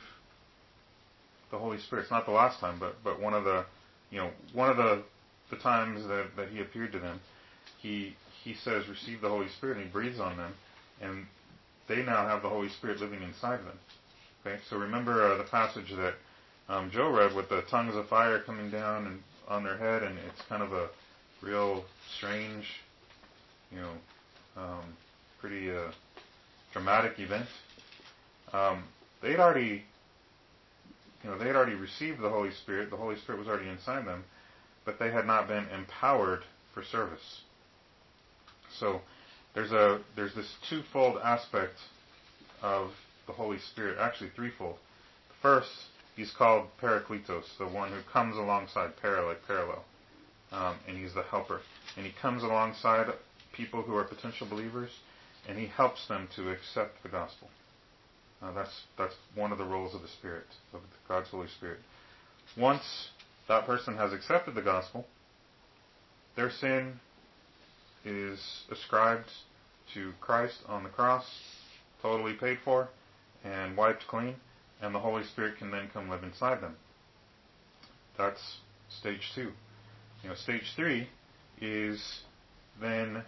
the Holy Spirit. It's not the last time, but, but one of the, you know, one of the, the times that, that he appeared to them, he, he says, receive the Holy Spirit, and he breathes on them, and they now have the Holy Spirit living inside of them. Okay, so remember uh, the passage that um, Joe read with the tongues of fire coming down and on their head, and it's kind of a real strange, you know, um, pretty uh, dramatic event. Um, they'd already, you know, they had already received the Holy Spirit. The Holy Spirit was already inside them, but they had not been empowered for service. So there's a there's this twofold aspect of the Holy Spirit, actually threefold. First, he's called Parakletos, the one who comes alongside, para, like parallel, um, and he's the helper. And he comes alongside people who are potential believers, and he helps them to accept the gospel. Uh, that's that's one of the roles of the Spirit, of God's Holy Spirit. Once that person has accepted the gospel, their sin is ascribed to Christ on the cross, totally paid for, and wiped clean, and the Holy Spirit can then come live inside them. That's stage two. You know, stage three is then,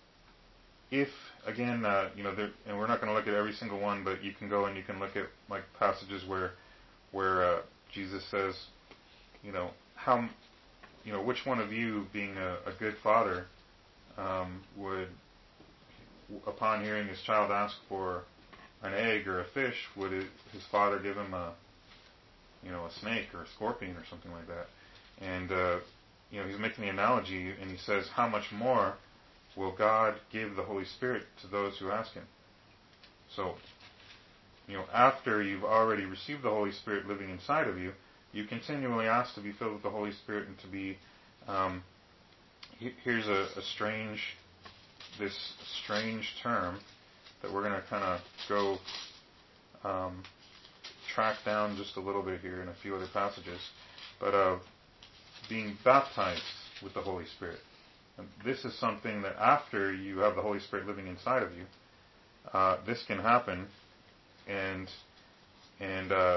if again, uh, you know, there, and we're not going to look at every single one, but you can go and you can look at like passages where, where uh, Jesus says, you know, how, you know, which one of you, being a, a good father, um, would, upon hearing his child ask for an egg or a fish, would it, his father give him a, you know, a snake or a scorpion or something like that? And uh, you know, he's making the analogy, and he says, how much more will God give the Holy Spirit to those who ask him? So, you know, after you've already received the Holy Spirit living inside of you, you continually ask to be filled with the Holy Spirit and to be, um, he, here's a, a strange, this strange term that we're going to kind of go um, track down just a little bit here in a few other passages, but uh, being baptized with the Holy Spirit. And this is something that after you have the Holy Spirit living inside of you, uh, this can happen, and and uh,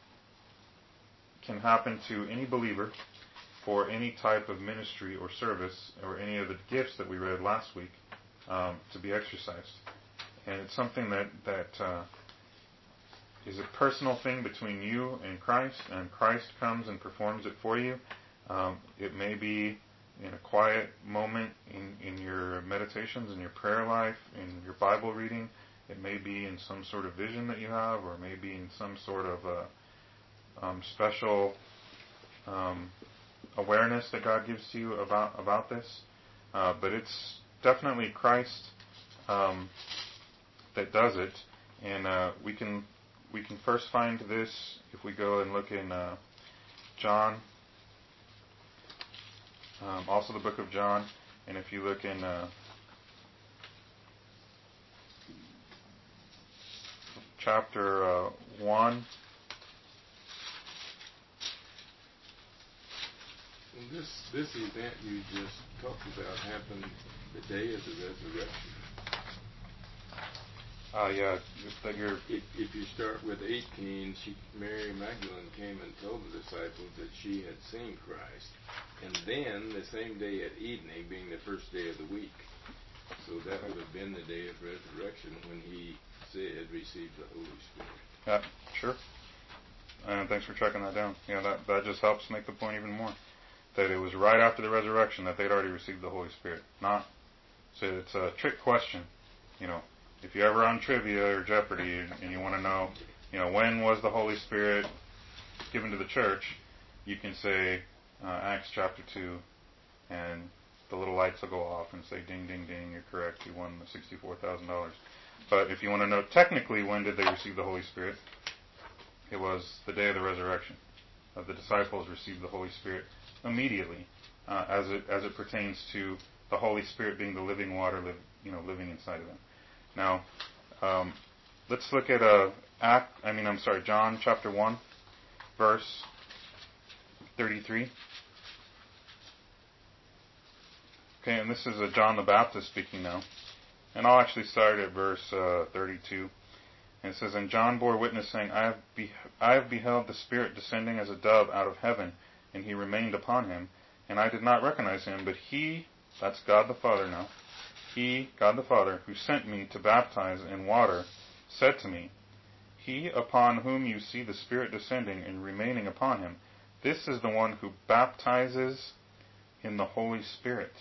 can happen to any believer for any type of ministry or service or any of the gifts that we read last week um, to be exercised. And it's something that that uh, is a personal thing between you and Christ, and Christ comes and performs it for you. Um, it may be in a quiet moment in, in your meditations, in your prayer life, in your Bible reading. It may be in some sort of vision that you have, or maybe in some sort of uh, um, special um, awareness that God gives to you about about this. Uh, but it's definitely Christ um, that does it, and uh, we can we can first find this if we go and look in uh, John, um, also the book of John, and if you look in uh, chapter uh, one. Well, this this event you just talked about happened the day of the resurrection. Uh, yeah, that you're. If, if you start with eighteen, she, Mary Magdalene came and told the disciples that she had seen Christ, and then the same day at evening, being the first day of the week, so that would have been the day of resurrection when he said, "Receive the Holy Spirit." Yeah, sure. And thanks for tracking that down. Yeah, that that just helps make the point even more. That it was right after the resurrection that they'd already received the Holy Spirit. Not, so it's a trick question. You know, if you're ever on trivia or Jeopardy and you want to know, you know, when was the Holy Spirit given to the church, you can say uh, Acts chapter two, and the little lights will go off and say, ding, ding, ding, you're correct, you won the sixty-four thousand dollars. But if you want to know technically when did they receive the Holy Spirit, it was the day of the resurrection. Uh, the disciples received the Holy Spirit immediately, uh, as it as it pertains to the Holy Spirit being the living water, live, you know, living inside of them. Now, um, let's look at uh, Act. I mean, I'm sorry, John chapter one, verse thirty-three. Okay, and this is uh, John the Baptist speaking now, and I'll actually start at verse uh, thirty-two. And it says, and John bore witness, saying, I have, be- I have beheld the Spirit descending as a dove out of heaven, and he remained upon him. And I did not recognize him, but he, that's God the Father now, he, God the Father, who sent me to baptize in water, said to me, he upon whom you see the Spirit descending and remaining upon him, this is the one who baptizes in the Holy Spirit.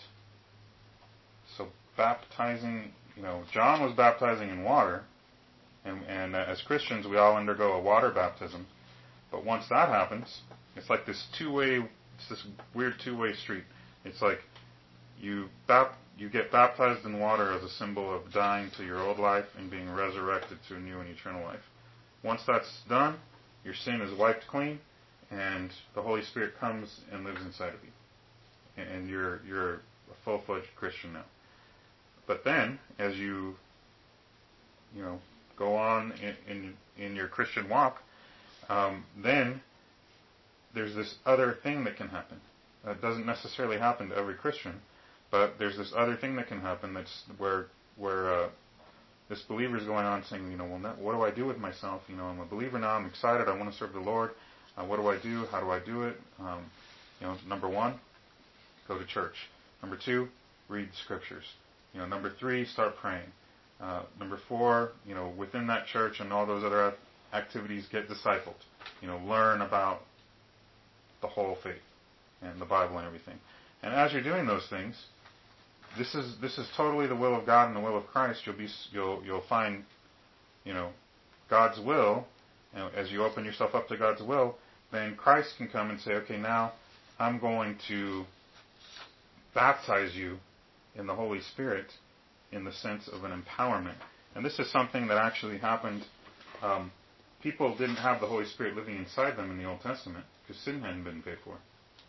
So baptizing, you know, John was baptizing in water, and, and uh, as Christians we all undergo a water baptism. But once that happens, it's like this two-way, it's this weird two-way street. It's like you bap, you get baptized in water as a symbol of dying to your old life and being resurrected to a new and eternal life. Once that's done, your sin is wiped clean, and the Holy Spirit comes and lives inside of you. And you're you're a full-fledged Christian now. But then, as you you know go on in in, in your Christian walk, um, then there's this other thing that can happen. It doesn't necessarily happen to every Christian, but there's this other thing that can happen that's where where uh, this believer is going on saying, you know, well, what do I do with myself? You know, I'm a believer now. I'm excited. I want to serve the Lord. Uh, what do I do? How do I do it? Um, you know, number one, go to church. Number two, read scriptures. You know, number three, start praying. Uh, number four, you know, within that church and all those other activities, get discipled. You know, learn about the whole faith and the Bible and everything. And as you're doing those things, this is this is totally the will of God and the will of Christ. You'll be you'll you'll find, you know, God's will. You know, as you open yourself up to God's will, then Christ can come and say, okay, now I'm going to baptize you in the Holy Spirit in the sense of an empowerment. And this is something that actually happened. Um, people didn't have the Holy Spirit living inside them in the Old Testament because sin hadn't been paid for.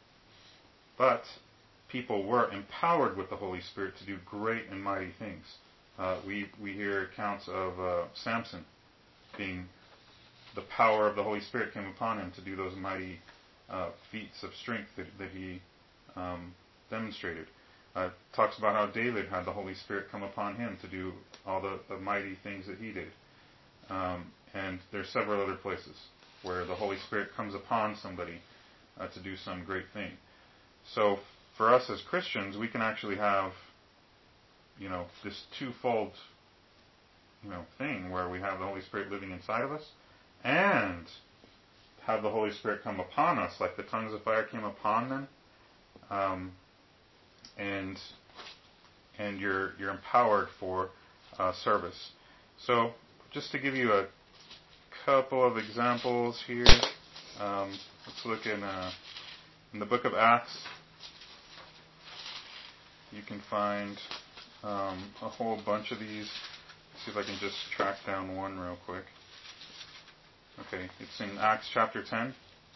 But people were empowered with the Holy Spirit to do great and mighty things. Uh, we we hear accounts of uh, Samson being, the power of the Holy Spirit came upon him to do those mighty uh, feats of strength that, that he um, demonstrated. Uh, talks about how David had the Holy Spirit come upon him to do all the, the mighty things that he did. Um, and there's several other places where the Holy Spirit comes upon somebody uh, to do some great thing. So for us as Christians, we can actually have, you know, this twofold, you know, thing where we have the Holy Spirit living inside of us and have the Holy Spirit come upon us, like the tongues of fire came upon them, um, and and you're you're empowered for uh, service. So just to give you a couple of examples here, um, let's look in uh, in the book of Acts. You can find um, a whole bunch of these. Let's see if I can just track down one real quick. Okay, it's in Acts chapter ten.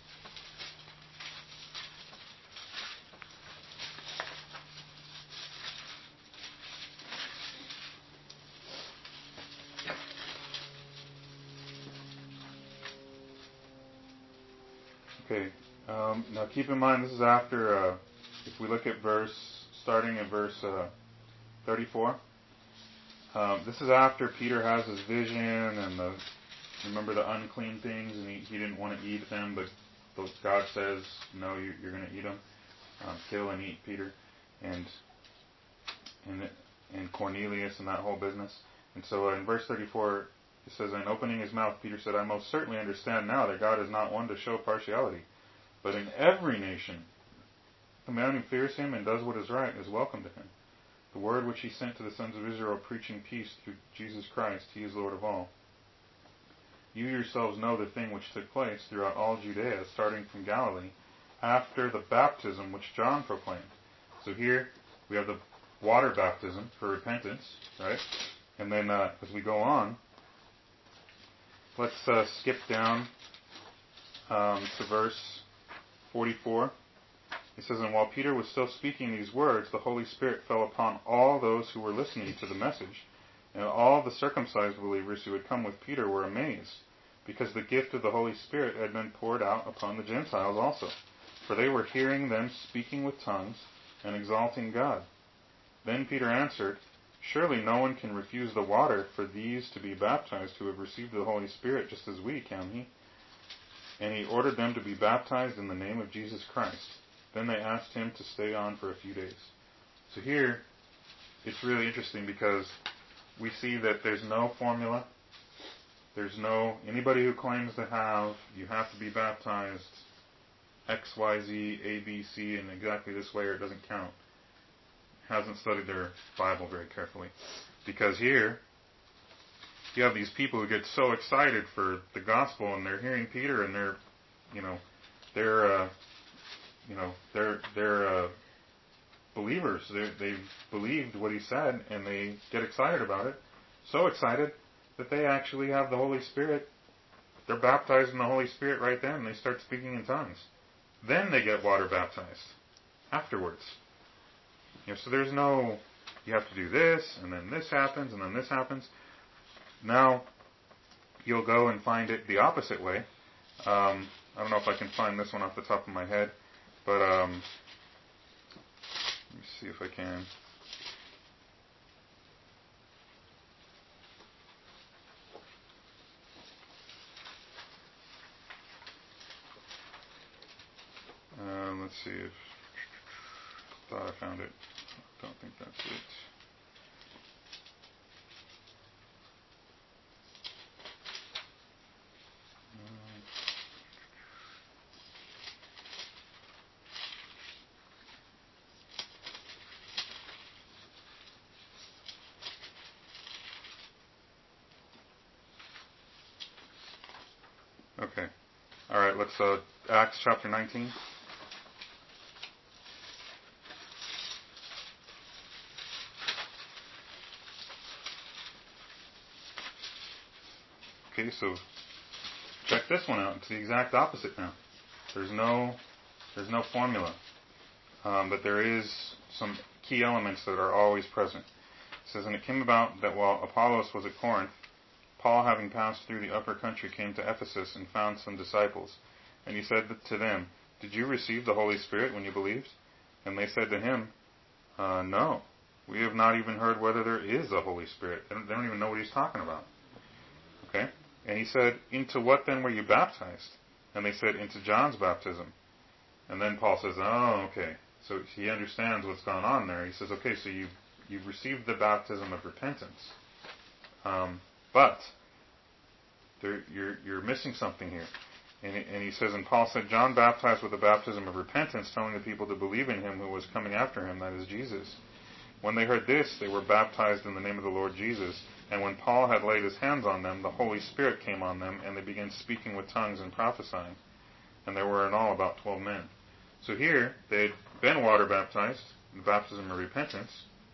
Okay, um, now keep in mind this is after, uh, if we look at verse, starting at verse uh, thirty-four, um, this is after Peter has his vision and the, remember the unclean things, and he, he didn't want to eat them, but God says, no, you, you're going to eat them. Um, kill and eat Peter and, and and Cornelius and that whole business. And so uh, in verse thirty-four, it says, and opening his mouth, Peter said, I most certainly understand now that God is not one to show partiality, but in every nation, the man who fears him and does what is right is welcome to him. The word which he sent to the sons of Israel, preaching peace through Jesus Christ, he is Lord of all. You yourselves know the thing which took place throughout all Judea, starting from Galilee, after the baptism which John proclaimed. So here we have the water baptism for repentance, right? And then uh, as we go on, let's uh, skip down um, to verse forty-four. It says, and while Peter was still speaking these words, the Holy Spirit fell upon all those who were listening to the message. And all the circumcised believers who had come with Peter were amazed, because the gift of the Holy Spirit had been poured out upon the Gentiles also. For they were hearing them speaking with tongues and exalting God. Then Peter answered, Surely no one can refuse the water for these to be baptized who have received the Holy Spirit just as we, can he? And he ordered them to be baptized in the name of Jesus Christ. Then they asked him to stay on for a few days. So here, it's really interesting because we see that there's no formula. There's no, anybody who claims to have, you have to be baptized X, Y, Z, A, B, C, in exactly this way or it doesn't count, hasn't studied their Bible very carefully. Because here, you have these people who get so excited for the gospel and they're hearing Peter and they're, you know, they're, uh, you know, they're, they're, uh, believers. They're, they've believed what he said and they get excited about it. So excited that they actually have the Holy Spirit. They're baptized in the Holy Spirit right then and they start speaking in tongues. Then they get water baptized afterwards. You know, so there's no, you have to do this, and then this happens, and then this happens. Now, you'll go and find it the opposite way. Um, I don't know if I can find this one off the top of my head, but um, let me see if I can. Um, let's see if, thought I found it. Don't think that's it. Okay. All right, let's, uh, Acts chapter nineteen. Okay, so check this one out. It's the exact opposite now. There's no, there's no formula, um, but there is some key elements that are always present. It says, and it came about that while Apollos was at Corinth, Paul, having passed through the upper country, came to Ephesus and found some disciples. And he said to them, did you receive the Holy Spirit when you believed? And they said to him, uh, no, we have not even heard whether there is a Holy Spirit. They don't, they don't even know what he's talking about. Okay? And he said, into what then were you baptized? And they said, into John's baptism. And then Paul says, oh, okay. So he understands what's going on there. He says, okay, so you've, you've received the baptism of repentance. Um, but there, you're, you're missing something here. And, and he says, and Paul said, John baptized with the baptism of repentance, telling the people to believe in him who was coming after him, that is Jesus. When they heard this, they were baptized in the name of the Lord Jesus. And when Paul had laid his hands on them, the Holy Spirit came on them, and they began speaking with tongues and prophesying. And there were in all about twelve men. So here, they had been water baptized, in the baptism of repentance.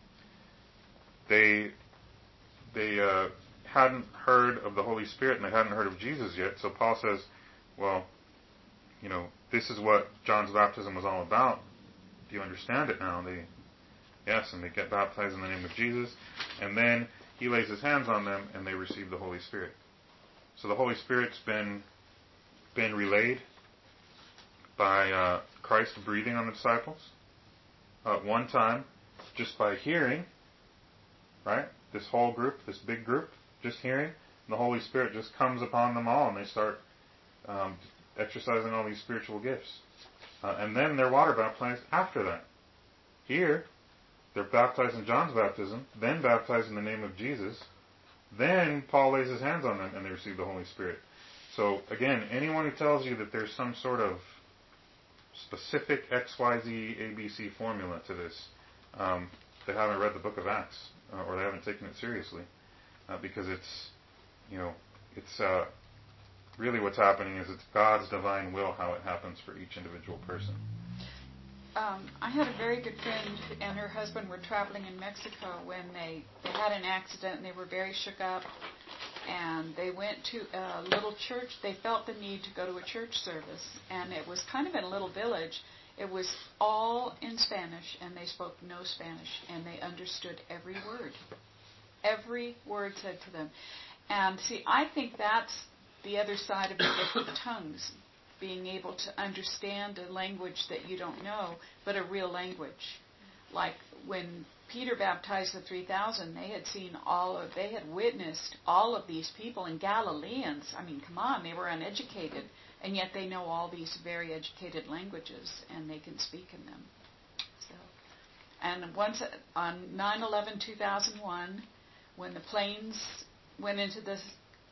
They they uh, hadn't heard of the Holy Spirit, and they hadn't heard of Jesus yet. So Paul says, well, you know, this is what John's baptism was all about. Do you understand it now? They, yes, and they get baptized in the name of Jesus. And then he lays his hands on them, and they receive the Holy Spirit. So the Holy Spirit's been been relayed by uh, Christ breathing on the disciples at one time, just by hearing, right? This whole group, this big group, just hearing, and the Holy Spirit just comes upon them all, and they start um, exercising all these spiritual gifts. Uh, and then they're water baptized after that. Here, they're baptized in John's baptism, then baptized in the name of Jesus. Then Paul lays his hands on them and they receive the Holy Spirit. So again, anyone who tells you that there's some sort of specific X Y Z A B C formula to this, um, they haven't read the book of Acts, uh, or they haven't taken it seriously. Uh, because it's, you know, it's uh, really what's happening is it's God's divine will how it happens for each individual person. Um, I had a very good friend and her husband were traveling in Mexico when they, they had an accident and they were very shook up. And they went to a little church. They felt the need to go to a church service. And it was kind of in a little village. It was all in Spanish, and they spoke no Spanish. And they understood every word. Every word said to them. And see, I think that's the other side of the gift of tongues. Being able to understand a language that you don't know, but a real language. like when Peter baptized the three thousand, they had seen all of, they had witnessed all of these people, and Galileans, I mean, come on, they were uneducated, and yet they know all these very educated languages, and they can speak in them. So, and once on nine eleven two thousand one, when the planes went into the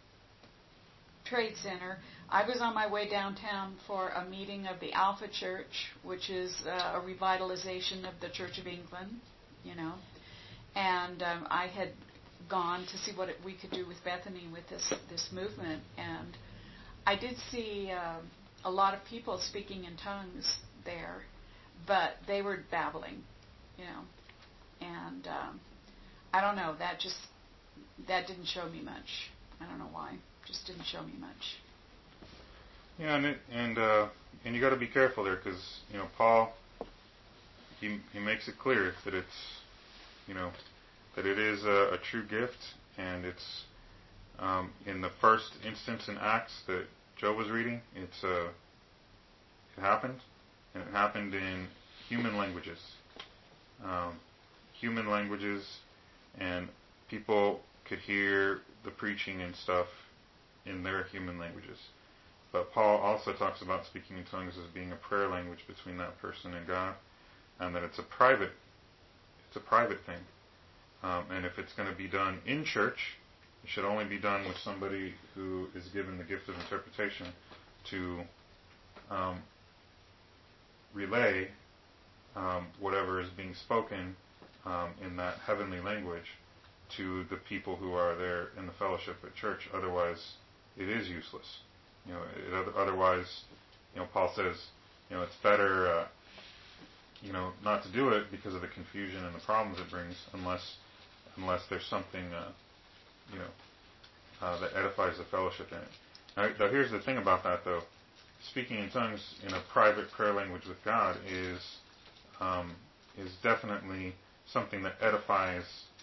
Trade Center, I was on my way downtown for a meeting of the Alpha Church, which is uh, a revitalization of the Church of England, you know, and um, I had gone to see what it, we could do with Bethany with this this movement, and I did see uh, a lot of people speaking in tongues there, but they were babbling, you know, and um, I don't know, that just that didn't show me much. I don't know why, just didn't show me much. Yeah, and it, and uh, and you got to be careful there, because you know Paul, he he makes it clear that it's, you know, that it is a, a true gift, and it's um, in the first instance in Acts that Joe was reading. It's uh, it happened, and it happened in human languages, um, human languages, and people could hear the preaching and stuff in their human languages. But Paul also talks about speaking in tongues as being a prayer language between that person and God, and that it's a private, it's a private thing. Um, and if it's going to be done in church, it should only be done with somebody who is given the gift of interpretation to um, relay um, whatever is being spoken um, in that heavenly language to the people who are there in the fellowship at church. Otherwise, it is useless. You know, it, otherwise, you know, Paul says, you know, it's better, uh, you know, not to do it because of the confusion and the problems it brings, unless, unless there's something, uh, you know, uh, that edifies the fellowship in it. Now, now, here's the thing about that, though. Speaking in tongues in a private prayer language with God is, um, is definitely something that edifies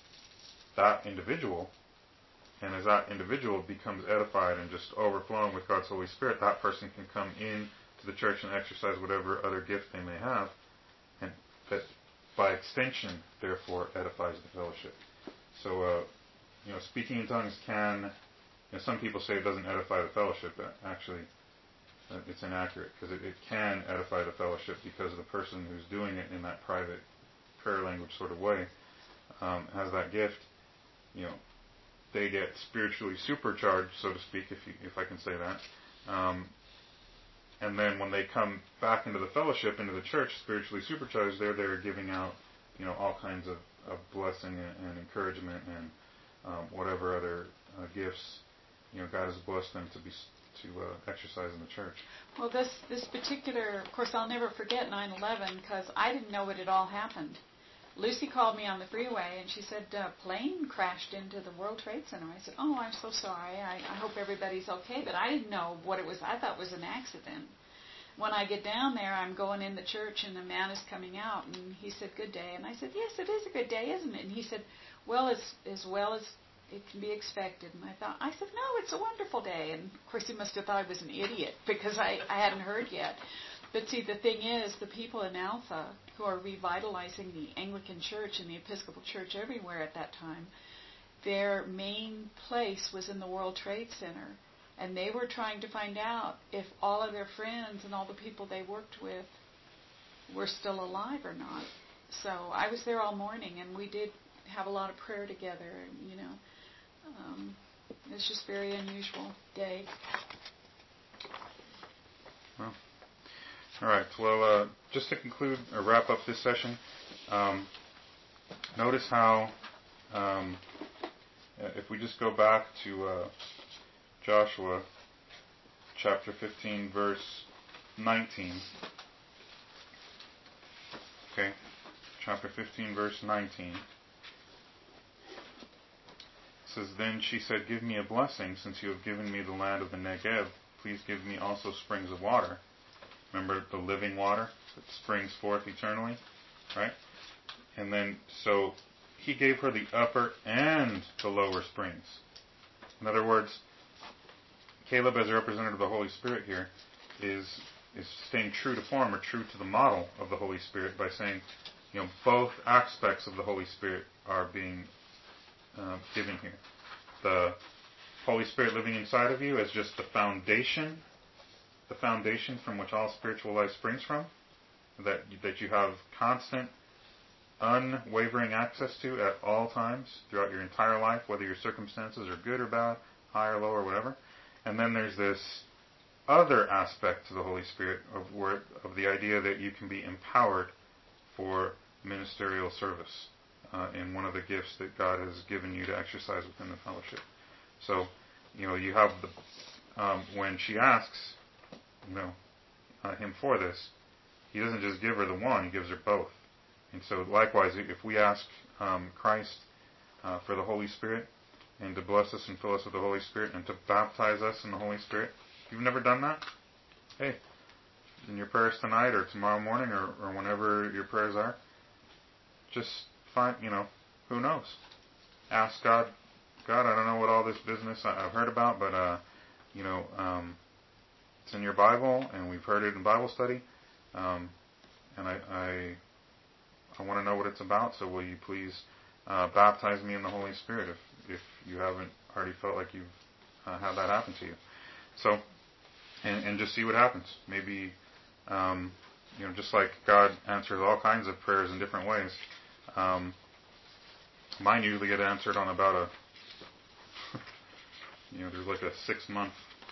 that individual. And as that individual becomes edified and just overflowing with God's Holy Spirit, that person can come in to the church and exercise whatever other gift they may have, and that by extension, therefore, edifies the fellowship. So, uh, you know, speaking in tongues can, you know, some people say it doesn't edify the fellowship, but actually, uh, it's inaccurate, because it, it can edify the fellowship, because the person who's doing it in that private prayer language sort of way um, has that gift. You know, they get spiritually supercharged, so to speak, if you, if I can say that. Um, and then when they come back into the fellowship, into the church, spiritually supercharged, they're there giving out, you know, all kinds of, of blessing and, and encouragement and um, whatever other uh, gifts, you know, God has blessed them to be to uh, exercise in the church. Well, this this particular, of course, I'll never forget nine eleven, because I didn't know it had all happened. Lucy called me on the freeway, and she said, a plane crashed into the World Trade Center. I said, oh, I'm so sorry. I, I hope everybody's okay. But I didn't know what it was. I thought it was an accident. When I get down there, I'm going in the church, and a man is coming out, and he said, good day. And I said, yes, it is a good day, isn't it? And he said, well, as, as well as it can be expected. And I thought, I said, no, it's a wonderful day. And, of course, he must have thought I was an idiot, because I, I hadn't heard yet. But see, the thing is, the people in Alpha who are revitalizing the Anglican Church and the Episcopal Church everywhere at that time, their main place was in the World Trade Center. And they were trying to find out if all of their friends and all the people they worked with were still alive or not. So I was there all morning, and we did have a lot of prayer together. And, you know, um, it was just a very unusual day. Well. All right. Well, uh, just to conclude or wrap up this session, um, notice how um, if we just go back to uh, Joshua chapter fifteen, verse nineteen. Okay, chapter fifteen, verse nineteen. It says, then she said, give me a blessing, since you have given me the land of the Negev. Please give me also springs of water. Remember the living water that springs forth eternally, right? And then, so he gave her the upper and the lower springs. In other words, Caleb, as a representative of the Holy Spirit here, is is staying true to form, or true to the model of the Holy Spirit, by saying, you know, both aspects of the Holy Spirit are being uh, given here. The Holy Spirit living inside of you as just the foundation, the foundation from which all spiritual life springs from, that that you have constant, unwavering access to at all times throughout your entire life, whether your circumstances are good or bad, high or low or whatever. And then there's this other aspect to the Holy Spirit of where, of the idea that you can be empowered for ministerial service uh, in one of the gifts that God has given you to exercise within the fellowship. So, you know, you have the um, when she asks, you know, uh, him for this, he doesn't just give her the one; he gives her both. And so, likewise, if we ask um, Christ uh, for the Holy Spirit and to bless us and fill us with the Holy Spirit and to baptize us in the Holy Spirit, if you've never done that, hey, in your prayers tonight or tomorrow morning or, or whenever your prayers are, just find, you know, who knows? Ask God, God, I don't know what all this business I've heard about, but, uh, you know, um, it's in your Bible and we've heard it in Bible study, um, and I, I I want to know what it's about, so will you please uh, baptize me in the Holy Spirit if if you haven't already felt like you've uh, had that happen to you. So, and, and just see what happens. Maybe, um, you know, just like God answers all kinds of prayers in different ways, um, mine usually get answered on about a, you know, there's like a six-month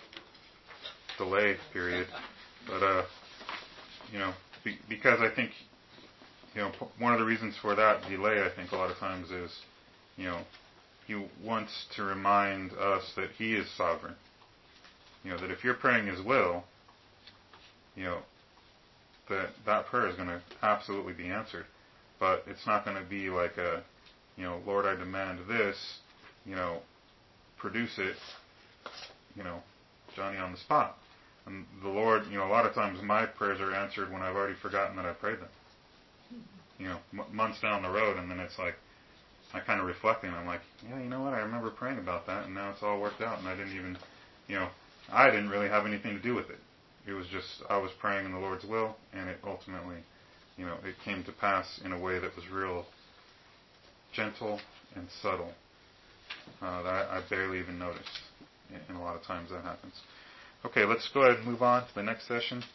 delay period. But, uh, you know, be, because I think, you know, one of the reasons for that delay, I think, a lot of times is, you know, he wants to remind us that he is sovereign. You know, that if you're praying his will, you know, that that prayer is going to absolutely be answered. But it's not going to be like a, you know, Lord, I demand this, you know, produce it, you know, Johnny on the spot. And the Lord, you know, a lot of times my prayers are answered when I've already forgotten that I prayed them. You know, m- months down the road, and then it's like, I kind of reflecting, and I'm like, yeah, you know what, I remember praying about that, and now it's all worked out, and I didn't even, you know, I didn't really have anything to do with it. It was just, I was praying in the Lord's will, and it ultimately, you know, it came to pass in a way that was real gentle and subtle, uh, that I, I barely even noticed, and a lot of times that happens. Okay, let's go ahead and move on to the next session.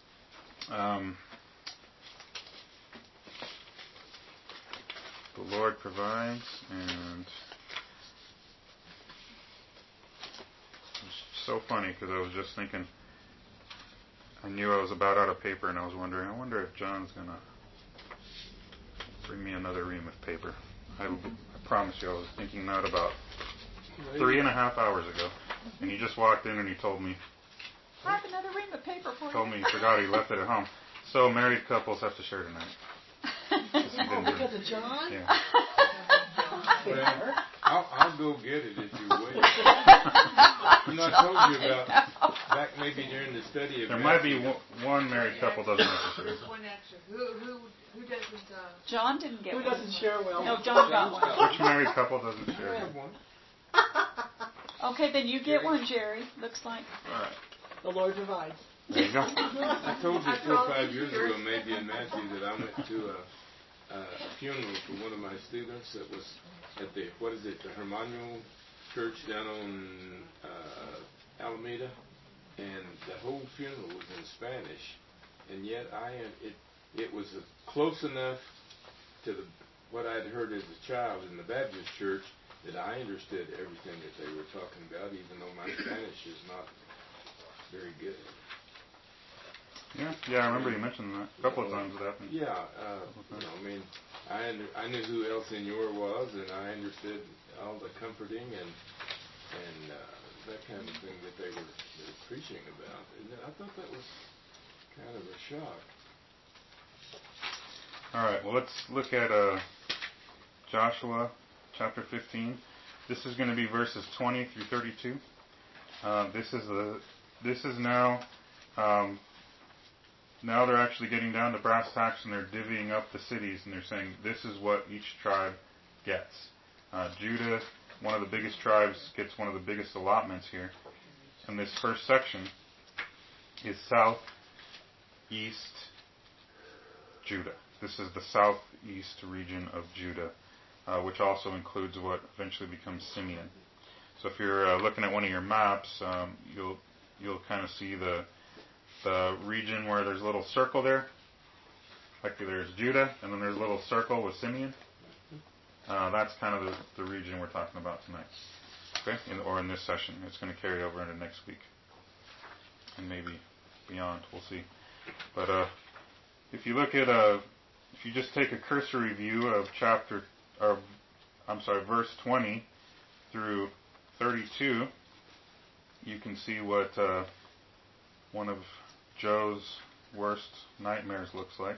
Um, the Lord provides, and it's so funny because I was just thinking, I knew I was about out of paper, and I was wondering, I wonder if John's going to bring me another ream of paper. I, I promise you, I was thinking that about three and a half hours ago, and he just walked in and he told me, I have another ream of paper for you. Told me he forgot he left it at home. So married couples have to share tonight. Oh, because of John? Yeah. Well, I'll, I'll go get it if you wait. You know, I told you about back maybe during the study of There Matthew. might be one, one married couple doesn't have to share. There's one extra. Who who who doesn't? Uh, John didn't get Who one. doesn't share well? No, John got one. Which married couple doesn't I share? have one. Okay, then you get one, Jerry. Looks like. All right. The Lord provides. There you go. I told you I four or told five you years yours. ago, maybe in Matthew, that I went to a, a funeral for one of my students that was at the, what is it, the Hermano Church down on uh, Alameda, and the whole funeral was in Spanish, and yet I it it was close enough to the what I'd heard as a child in the Baptist church that I understood everything that they were talking about, even though my Spanish is not very good. Yeah, yeah, I remember you mentioned that a couple of times it happened. Yeah, uh, you know, I mean, I under, I knew who El Señor was, and I understood all the comforting and and uh, that kind of thing that they were, they were preaching about. And I thought that was kind of a shock. All right, well, let's look at uh, Joshua chapter fifteen. This is going to be verses twenty through thirty-two. Uh, this is the this is now um, now they're actually getting down to brass tacks, and they're divvying up the cities, and they're saying this is what each tribe gets. Uh, Judah, one of the biggest tribes, gets one of the biggest allotments here. And this first section is south, east Judah. this is the southeast region of Judah, uh, which also includes what eventually becomes Simeon. So if you're uh, looking at one of your maps, um, you'll you'll kind of see the the region where there's a little circle there. Like there's Judah, and then there's a little circle with Simeon. Uh, that's kind of the, the region we're talking about tonight. Okay, in, or in this session. It's going to carry over into next week, and maybe beyond. We'll see. But uh, if you look at uh, if you just take a cursory view of chapter, or I'm sorry, verse twenty through thirty-two, you can see what uh, one of Joe's worst nightmares looks like.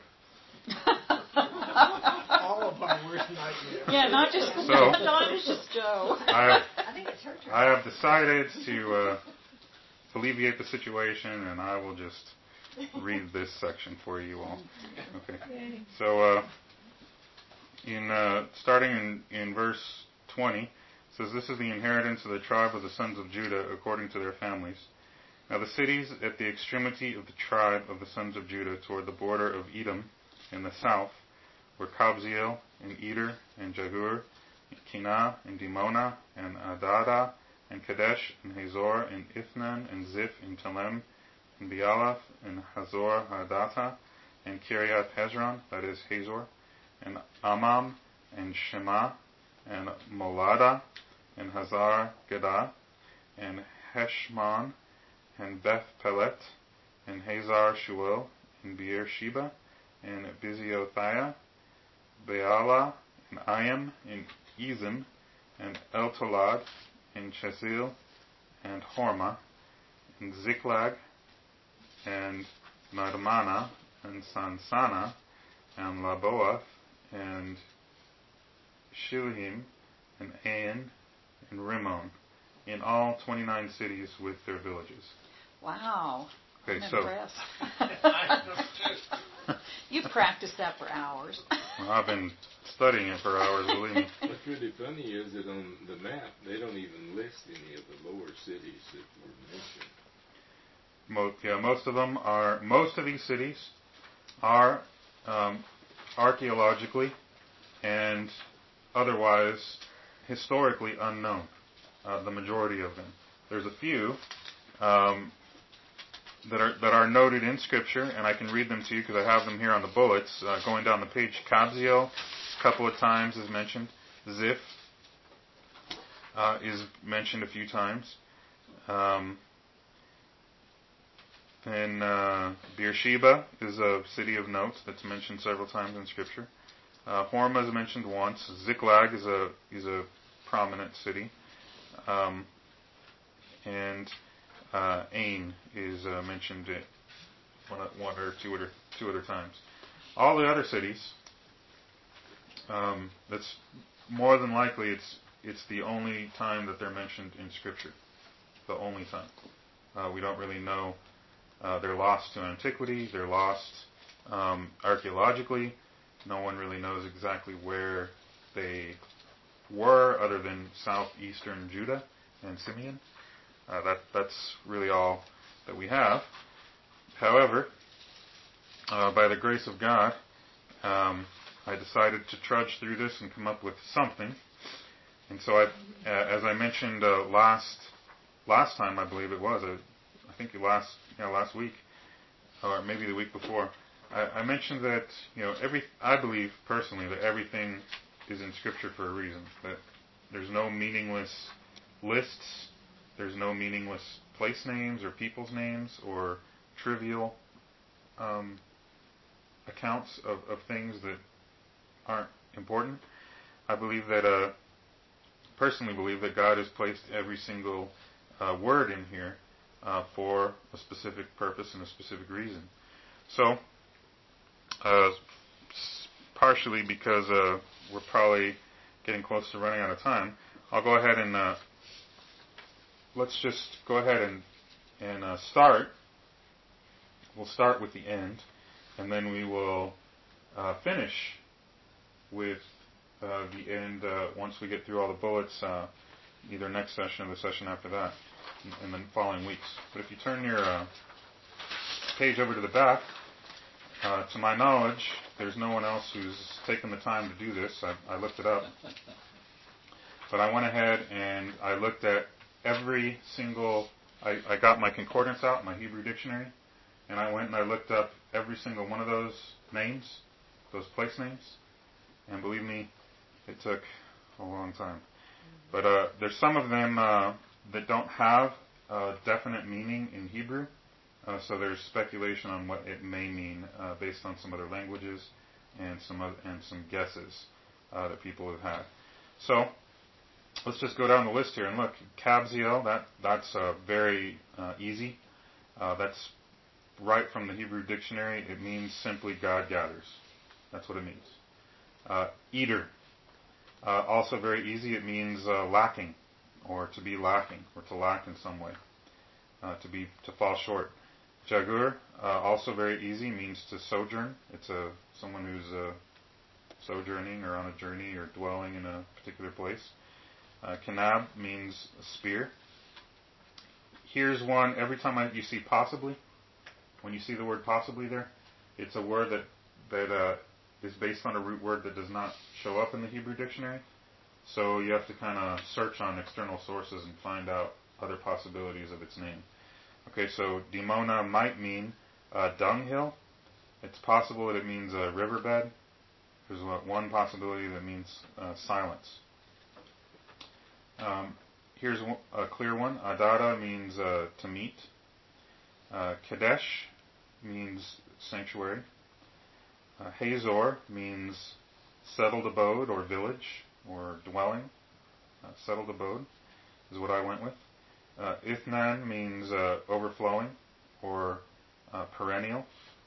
All of our worst nightmares. Yeah, not just So, not just Joe. I, I think it's her turn. I have decided to uh, to alleviate the situation, and I will just read this section for you all. Okay. So, uh, in uh, starting in, in verse twenty, it says, "This is the inheritance of the tribe of the sons of Judah according to their families. Now the cities at the extremity of the tribe of the sons of Judah toward the border of Edom in the south were Kabzeel and Eder and Jahur and Kinah and Dimona and Adada and Kadesh and Hazor and Ithnan and Ziph and Telem and Bealath and Hazor Hadatha and Kiriath Hezron, that is Hazor, and Amam and Shema and Molada and Hazar Gedah and Heshmon and Beth Pelet and Hazar Shuel and Beer Sheba and Biziothia, Beala and Ayam and Ezim and Eltolad and Chesil and Horma and Ziklag and Madmana and Sansana and Laboath and Shilhim and Ain and Rimmon, in all twenty-nine cities with their villages." Wow. Okay, I'm so impressed. You practiced that for hours. well, I've been studying it for hours, believe me. What's really funny is that on the map, they don't even list any of the lower cities that were mentioned. Most, yeah, most of them are, most of these cities are um, archaeologically and otherwise historically unknown, uh, the majority of them. There's a few um, that are that are noted in Scripture, and I can read them to you because I have them here on the bullets. Uh, going down the page, Kabzeel, a couple of times is mentioned. Ziph uh, is mentioned a few times. Um, then uh, Beersheba is a city of note that's mentioned several times in Scripture. Uh, Horma is mentioned once. Ziklag is a is a prominent city, um, and uh, Ain is uh, mentioned one, one or two other two other times. All the other cities, um, that's more than likely it's it's the only time that they're mentioned in Scripture. The only time. Uh, we don't really know. Uh, they're lost to antiquity. They're lost um, archaeologically. No one really knows exactly where they were, other than southeastern Judah and Simeon. Uh, that that's really all that we have. However, uh, by the grace of God, um, I decided to trudge through this and come up with something. And so, I, uh, as I mentioned uh, last last time, I believe it was, uh, I think last you know, last week, or maybe the week before, I, I mentioned that you know every. I believe personally that everything is in Scripture for a reason. That there's no meaningless lists. There's no meaningless place names or people's names or trivial um, accounts of, of things that aren't important. I believe that, uh, personally believe that God has placed every single uh, word in here uh, for a specific purpose and a specific reason. So, uh, partially because uh, we're probably getting close to running out of time, I'll go ahead and uh, let's just go ahead and and uh, start. We'll start with the end, and then we will uh, finish with uh, the end uh, once we get through all the bullets, uh, either next session or the session after that, in, in the following weeks. But if you turn your uh, page over to the back, Uh, to my knowledge, there's no one else who's taken the time to do this. I, I looked it up. But I went ahead and I looked at every single, I, I got my concordance out, my Hebrew dictionary, and I went and I looked up every single one of those names, those place names. And believe me, it took a long time. But uh, there's some of them uh, that don't have a definite meaning in Hebrew. Uh, so there's speculation on what it may mean uh, based on some other languages and some other, and some guesses uh, that people have had. So let's just go down the list here and look. Kabziel, that that's uh, very uh, easy. Uh, that's right from the Hebrew dictionary. It means simply God gathers. That's what it means. Uh, eater, uh, also very easy. It means uh, lacking, or to be lacking, or to lack in some way, uh, to be to fall short. Jagur, uh, also very easy, means to sojourn. It's a someone who's uh, sojourning or on a journey or dwelling in a particular place. Uh, Kanab means spear. Here's one, every time I, you see possibly, when you see the word possibly there, it's a word that, that uh, is based on a root word that does not show up in the Hebrew dictionary. So you have to kind of search on external sources and find out other possibilities of its name. Okay, so Dimona might mean uh, dunghill. It's possible that it means a riverbed. There's one possibility that means uh, silence. Um, here's a clear one. Adada means uh, to meet. Uh, Kadesh means sanctuary. Uh, Hazor means settled abode or village or dwelling. Uh, settled abode is what I went with. Uh, Ithnan means uh, overflowing or uh, perennial.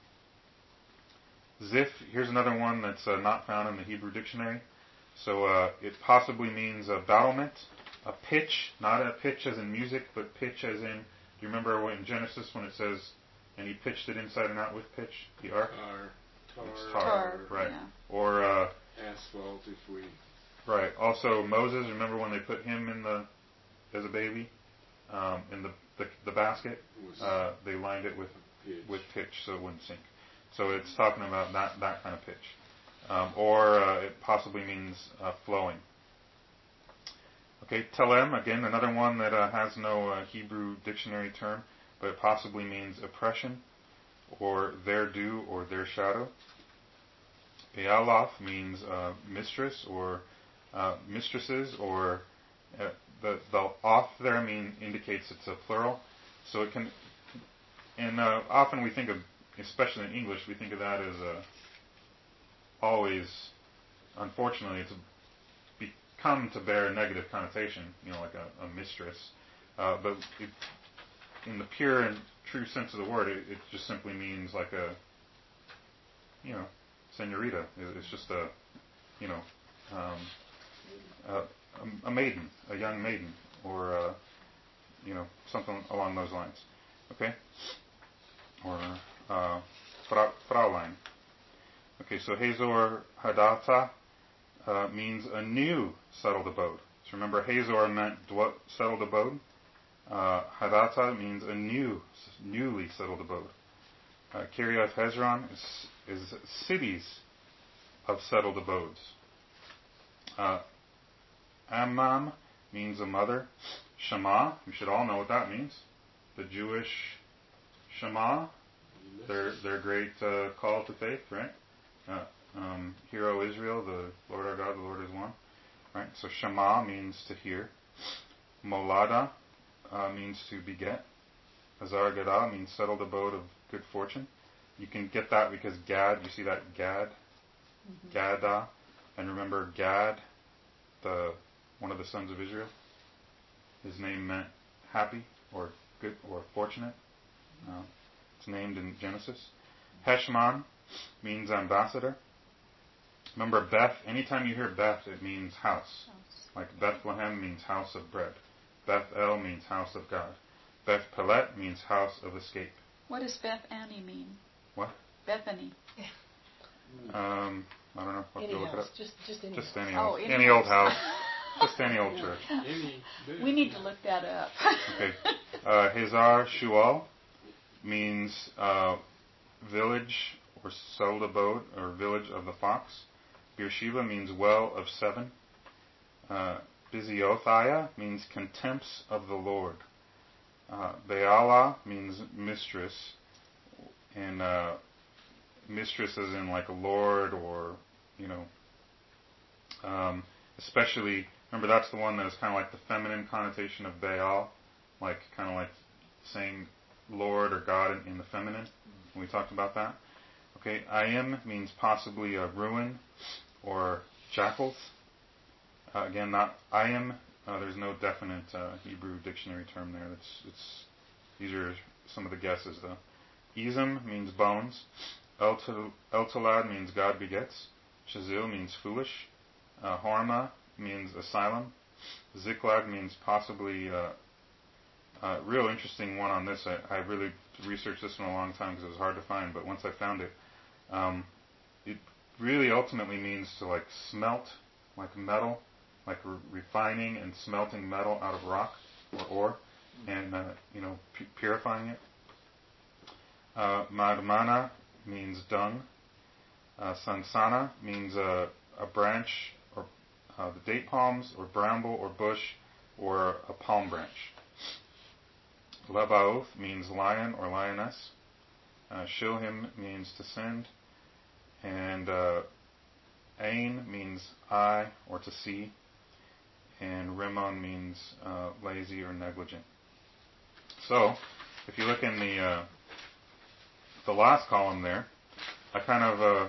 Ziph, here's another one that's uh, not found in the Hebrew dictionary. So uh, it possibly means a battlement, a pitch, not a pitch as in music, but pitch as in, do you remember in Genesis when it says, and he pitched it inside and out with pitch, the ark? Tar. It's Tar. tar, right. Yeah. Or uh, asphalt if we... Right. Also Moses, remember when they put him in the, as a baby? Um, in the, the the basket, uh, they lined it with pitch. with pitch so it wouldn't sink. So it's talking about that that kind of pitch, um, or uh, it possibly means uh, flowing. Okay, telem, again another one that uh, has no uh, Hebrew dictionary term, but it possibly means oppression, or their due, or their shadow. Bealoth means uh, mistress, or uh, mistresses, or uh, The, the off there mean indicates it's a plural, so it can, and uh, often we think of, especially in English, we think of that as a, always, unfortunately, it's become to bear a negative connotation, you know, like a, a mistress, uh, but it, in the pure and true sense of the word, it, it just simply means like a, you know, senorita. It's just a, you know, um, uh, a maiden, a young maiden, or uh, you know, something along those lines. Okay, or uh, Fraulein. Okay, so Hazor Hadassah uh, means a new settled abode. So remember, Hazor meant dwell, settled abode. Uh, Hadassah means a new, newly settled abode. Uh, Kiriath Hezron is, is cities of settled abodes. Uh, Ammam means a mother. Shema, we should all know what that means. The Jewish Shema, their their great uh, call to faith, right? Uh, um, Hear, O Israel, the Lord our God, the Lord is one. Right? So Shema means to hear. Molada uh, means to beget. Azar Gadah means settled abode of good fortune. You can get that because Gad, you see that Gad? Mm-hmm. Gadah. And remember Gad, the one of the sons of Israel, his name meant happy or good or fortunate. Uh, it's named in Genesis. Heshman means ambassador. Remember Beth, anytime you hear Beth, it means house. Like Bethlehem means house of bread. Beth El means house of God. Beth Pelet means house of escape. What does Beth Annie mean? What? Bethany. Um, I don't know. I'll have to Any look it house, up. just just any Just house. any Oh, old, any any old house. house. Just any old church. Any We need to look that up. Okay. Uh, Hazar Shual means uh, village or settled abode or village of the fox. Beersheba means well of seven. Uh, Biziothia means contempts of the Lord. Uh, Baalah means mistress, and uh, mistress as in like a lord, or, you know, um, especially, remember that's the one that is kind of like the feminine connotation of Baal, like kind of like saying Lord or God in, in the feminine. We talked about that. Okay, Ayim means possibly a ruin or jackals. Uh, again, not Ayim. Uh, there's no definite uh, Hebrew dictionary term there. It's, it's these are some of the guesses though. Ezim means bones. El-Tolad means God begets. Chazil means foolish. Uh, Horma means asylum. Ziklag means possibly. Uh, uh, real interesting one on this. I, I really researched this one a long time because it was hard to find, but once I found it, um, it really ultimately means to like smelt, like metal, like re- refining and smelting metal out of rock or ore, and uh, you know pu- purifying it. Uh, Madmana means dung. Uh, Sansana means a, a branch, or uh, the date palms, or bramble, or bush, or a palm branch. Lebaoth means lion or lioness. Uh, Shilhim means to send. And uh, Ain means eye or to see. And Rimmon means uh, lazy or negligent. So, if you look in the uh, the last column there, I kind of, uh,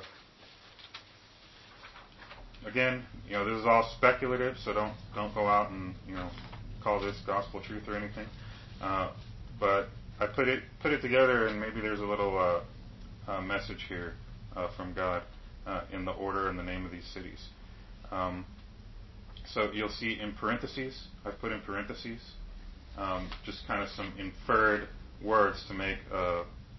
again, you know, this is all speculative, so don't don't go out and, you know, call this gospel truth or anything. Uh, but I put it put it together, and maybe there's a little uh, uh, message here uh, from God uh, in the order and the name of these cities. Um, so you'll see in parentheses, I've put in parentheses, um, just kind of some inferred words to make a,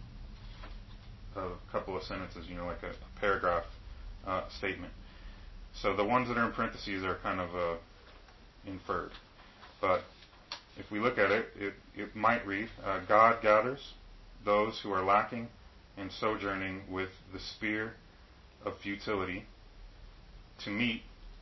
a couple of sentences, you know, like a, a paragraph uh, statement. So the ones that are in parentheses are kind of uh, inferred. But if we look at it, it, it might read, uh, God gathers those who are lacking and sojourning with the spear of futility to meet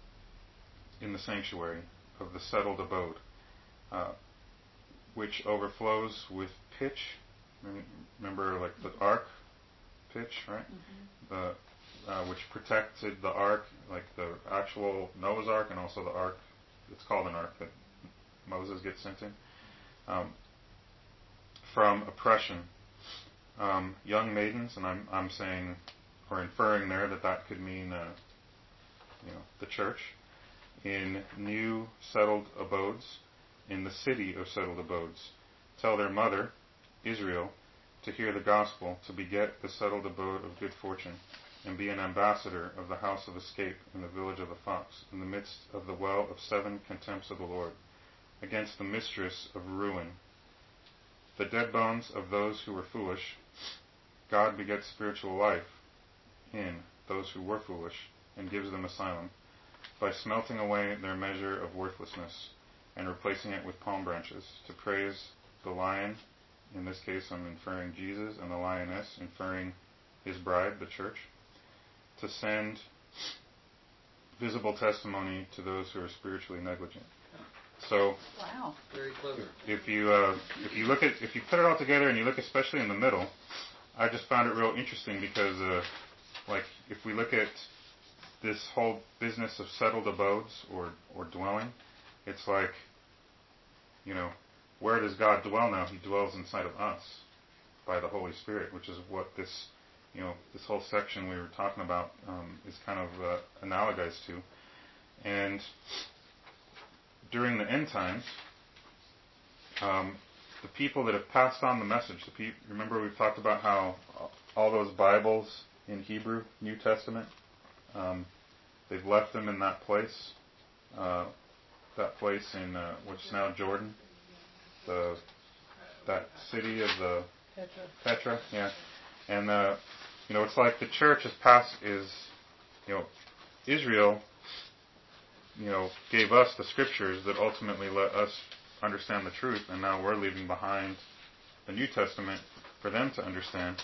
in the sanctuary of the settled abode, uh, which overflows with pitch. Remember, like the ark pitch, right? Mm-hmm. The uh, which protected the ark, like the actual Noah's ark, and also the ark. It's called an ark that Moses gets sent in. Um, from oppression, um, young maidens, and I'm I'm saying or inferring there that that could mean, uh, you know, the church, in new settled abodes, in the city of settled abodes, tell their mother, Israel, to hear the gospel, to beget the settled abode of good fortune, and be an ambassador of the house of escape in the village of the fox, in the midst of the well of seven contempts of the Lord, against the mistress of ruin. The dead bones of those who were foolish, God begets spiritual life in those who were foolish, and gives them asylum, by smelting away their measure of worthlessness, and replacing it with palm branches, to praise the lion, in this case I'm inferring Jesus, and the lioness, inferring his bride, the church, to send visible testimony to those who are spiritually negligent. So, wow, very clever. If you uh, if you look at if you put it all together and you look especially in the middle, I just found it real interesting because, uh, like, if we look at this whole business of settled abodes or or dwelling, it's like, you know, where does God dwell now? He dwells inside of us by the Holy Spirit, which is what this, you know, this whole section we were talking about um, is kind of uh, analogized to. And during the end times, um, the people that have passed on the message, the pe- remember we've talked about how all those Bibles in Hebrew, New Testament, um, they've left them in that place, uh, that place in uh, what's now Jordan, the that city of the Petra. Petra, yeah, and uh, you know, it's like the church is past is, you know, Israel, you know, gave us the scriptures that ultimately let us understand the truth, and now we're leaving behind the New Testament for them to understand.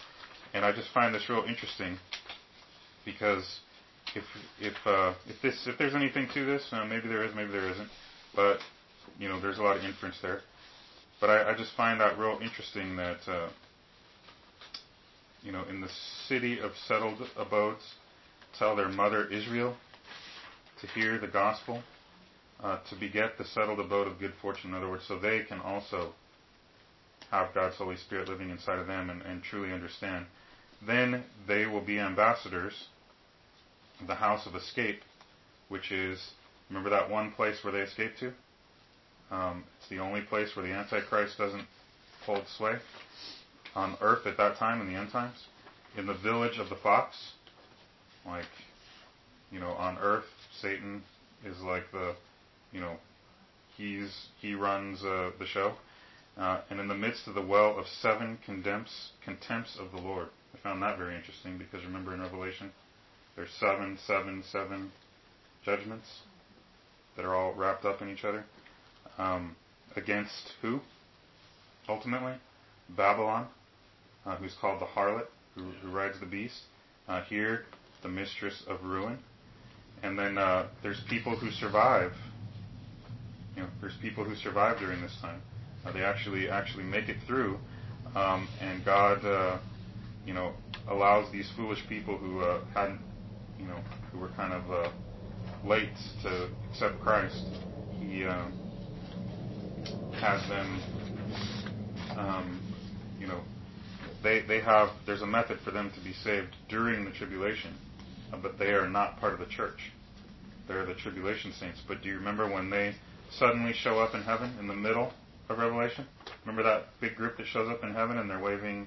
and I just find this real interesting because if if uh, if this if there's anything to this, uh, maybe there is, maybe there isn't, but you know, there's a lot of inference there. But I, I just find that real interesting that uh, you know, in the city of settled abodes, tell their mother Israel to hear the gospel, uh, to beget the settled abode of good fortune. In other words, so they can also have God's Holy Spirit living inside of them and, and truly understand. Then they will be ambassadors of the house of escape, which is, remember that one place where they escaped to? Um, it's the only place where the Antichrist doesn't hold sway on earth at that time in the end times. In the village of the fox, like, you know, on earth, Satan is like the, you know, he's he runs uh, the show. Uh, and in the midst of the well of seven contempts, contempts of the Lord. I found that very interesting because remember in Revelation, there's seven, seven, seven judgments that are all wrapped up in each other. Um, against who? Ultimately, Babylon, uh, who's called the harlot, who, who rides the beast. Uh, here, the mistress of ruin. And then uh, there's people who survive. You know, there's people who survive during this time. Uh, they actually actually make it through, um, and God, uh, you know, allows these foolish people who uh, hadn't, you know, who were kind of uh, late to accept Christ. He uh, has them, um, you know, they they have. There's a method for them to be saved during the tribulation, uh, but they are not part of the church. They're the tribulation saints. But do you remember when they suddenly show up in heaven in the middle of Revelation? Remember that big group that shows up in heaven and they're waving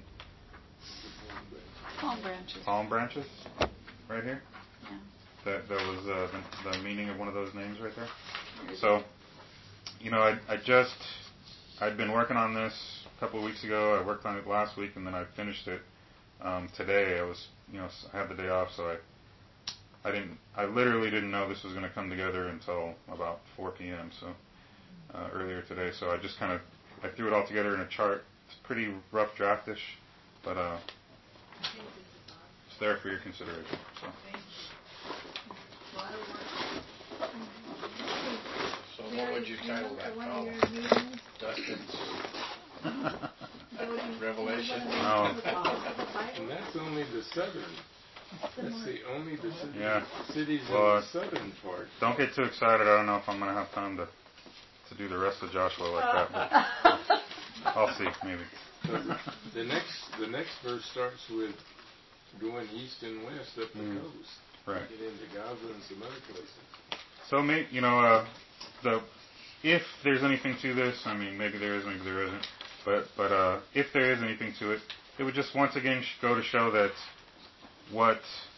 palm branches. Palm branches, right here. Yeah. That that was uh, the, the meaning of one of those names right there. So, you know, I I just I'd been working on this a couple of weeks ago. I worked on it last week and then I finished it um, today. I was you know I had the day off, so I I didn't I literally didn't know this was going to come together until about four p.m. So. Uh, earlier today, so I just kind of I threw it all together in a chart. It's pretty rough draftish, but uh, it's there for your consideration. So, so what would you title that column? Dustin's Revelation. No. And that's only the southern. That's the only the city, Yeah. cities Well, in the southern part. Don't get too excited. I don't know if I'm going to have time to. to do the rest of Joshua like that, but I'll see, maybe. the next the next verse starts with going east and west up the mm. coast. Right. Get into Gaza and some other places. So, may, you know, uh, the if there's anything to this, I mean, maybe there is, maybe there isn't, but but uh, if there is anything to it, it would just once again go to show that what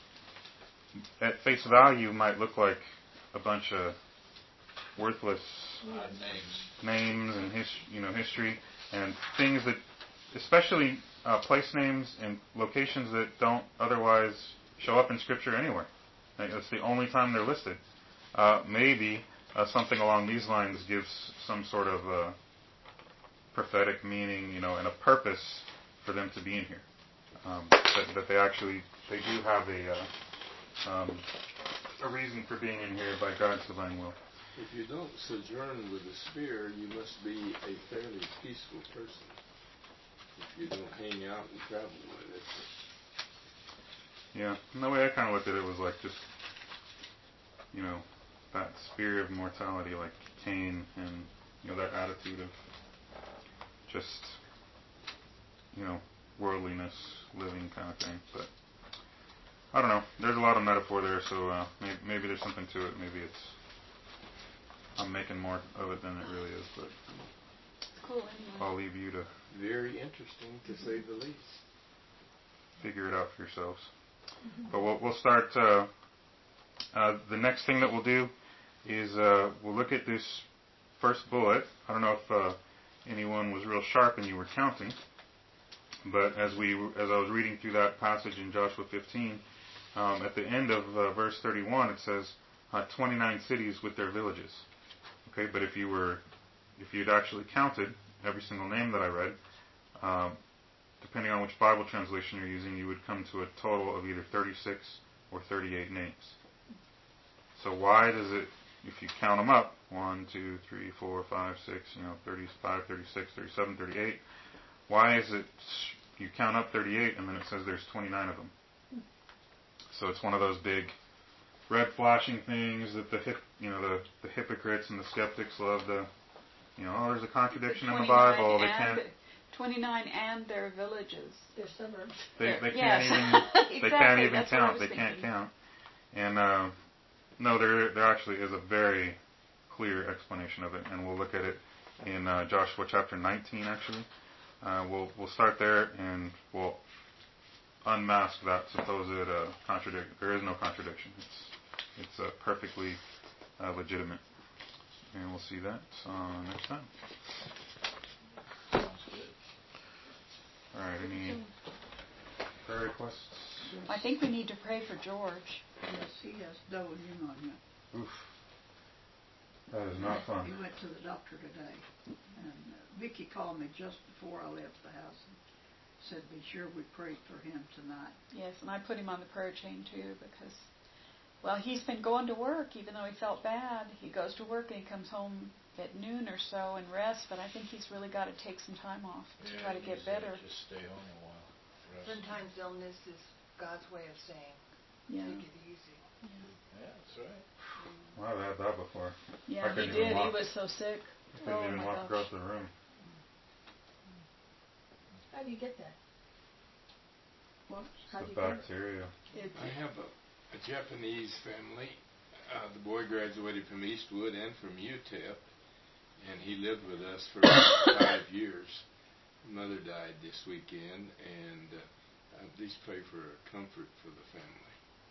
at face value might look like a bunch of worthless uh, names, names and his, you know, history and things that, especially uh, place names and locations that don't otherwise show up in Scripture anywhere. Like, that's the only time they're listed. Uh, maybe uh, something along these lines gives some sort of uh, prophetic meaning, you know, and a purpose for them to be in here. Um, that, that they actually they do have a uh, um, a reason for being in here by God's divine will. If you don't sojourn with the spear, you must be a fairly peaceful person. If you don't hang out and travel with it. Yeah, and the way I kind of looked at it was like just, you know, that spear of mortality, like Cain, and, you know, that attitude of just, you know, worldliness, living kind of thing. But I don't know. There's a lot of metaphor there, so uh, maybe, maybe there's something to it. Maybe it's I'm making more of it than it really is, but cool, anyway. I'll leave you to very interesting to say the least. Figure it out for yourselves. Mm-hmm. But we'll, we'll start. Uh, uh, the next thing that we'll do is uh, we'll look at this first bullet. I don't know if uh, anyone was real sharp and you were counting, but as we as I was reading through that passage in Joshua fifteen, um, at the end of uh, verse thirty-one, it says uh, twenty-nine cities with their villages. Okay, but if you were, if you'd actually counted every single name that I read, um, depending on which Bible translation you're using, you would come to a total of either thirty-six or thirty-eight names. So why does it, if you count them up, one, two, three, four, five, six, you know, thirty-five, thirty-six, thirty-seven, thirty-eight, why is it you count up thirty-eight and then it says there's twenty-nine of them? So it's one of those big red flashing things that the hip, you know, the, the hypocrites and the skeptics love to, you know, oh, there's a contradiction in the Bible. They can't. twenty-nine and their villages. Their suburbs. They, they can't Yes. even. They Exactly, can't even that's what I count. was They can't thinking. count. And uh, no, there there actually is a very clear explanation of it, and we'll look at it in uh, Joshua chapter nineteen. Actually, uh, we'll we'll start there and we'll unmask that supposed uh, contradiction. There is no contradiction. It's it's uh, perfectly uh, legitimate, and we'll see that uh, next time. All right. Any prayer requests? I think we need to pray for George. Yes, he has double pneumonia. Oof. That is not fun. He went to the doctor today, and uh, Vicky called me just before I left the house and said, "Be sure we pray for him tonight." Yes, and I put him on the prayer chain too because, well, he's been going to work even though he felt bad. He goes to work and he comes home at noon or so and rests, but I think he's really got to take some time off to Yeah, try to get just, uh, better. Just stay home a while. Rest. Sometimes illness is God's way of saying, Yeah. take it easy. Yeah. Yeah, that's right. Well, I've had that before. Yeah, I he couldn't even did. He walk. was so sick. I couldn't Oh even my walk gosh. across the room. How do you get that? What? How do It's you the get it? bacteria. It's, I have a, a Japanese family. Uh, the boy graduated from Eastwood and from U T E P, and he lived with us for about five years. Mother died this weekend, and uh, uh, please pray for comfort for the family.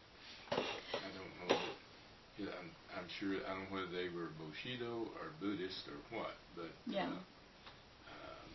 I don't know. That, yeah, I'm, I'm sure. I don't know whether they were Bushido or Buddhist or what, but Yeah. uh, um,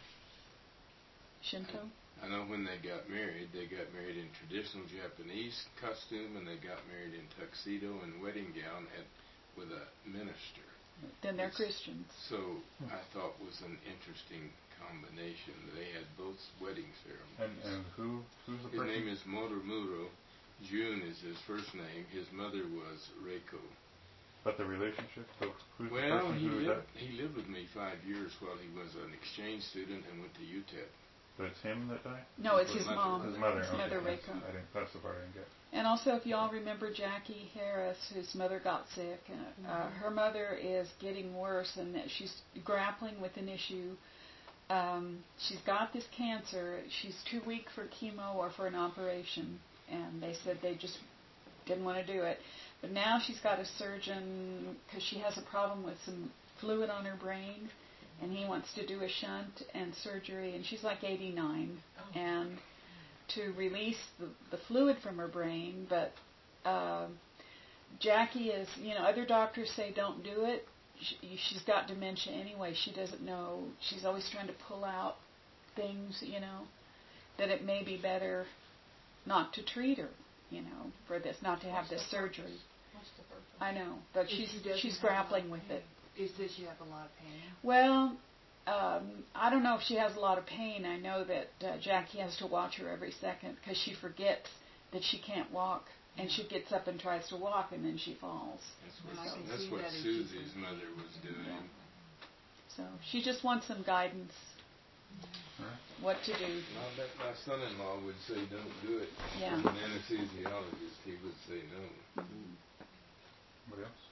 Shinto? I know when they got married, they got married in traditional Japanese costume, and they got married in tuxedo and wedding gown at, with a minister. Then they're It's- Christians. So I thought was an interesting combination. They had both wedding ceremonies. And and who who's the His person? name is Moromuro. June is his first name. His mother was Reiko. But the relationship. So who's the Well, person he who lived, died? he lived with me five years while he was an exchange student and went to U T E P. But it's him that died. No, it's His his mother. mom. His mother. His okay, mother, that's- Reiko. I didn't. That's the part I didn't get. And also, if y'all remember Jackie Harris, whose mother got sick, and uh, her mother is getting worse, and that she's grappling with an issue. Um, she's got this cancer. She's too weak for chemo or for an operation, and they said they just didn't want to do it. But now she's got a surgeon because she has a problem with some fluid on her brain, and he wants to do a shunt and surgery, and she's like eighty-nine, and to release the, the fluid from her brain, but uh, Jackie is, you know, other doctors say don't do it. She, she's got dementia anyway. She doesn't know. She's always trying to pull out things, you know, that it may be better not to treat her, you know, for this, not to have this surgery. What's the purpose? I know, but If she's she doesn't she's have a lot of grappling with pain. it. Is that she have a lot of pain? Well, um, I don't know if she has a lot of pain. I know that uh, Jackie has to watch her every second because she forgets that she can't walk, and she gets up and tries to walk, and then she falls. That's Well, I what, can that's see what that in Susie's people. mother was doing. Yeah. So she just wants some guidance, Alright. what to do. Well, that, my son-in-law would say don't do it. Yeah. As an anesthesiologist, he would say no. Anybody else?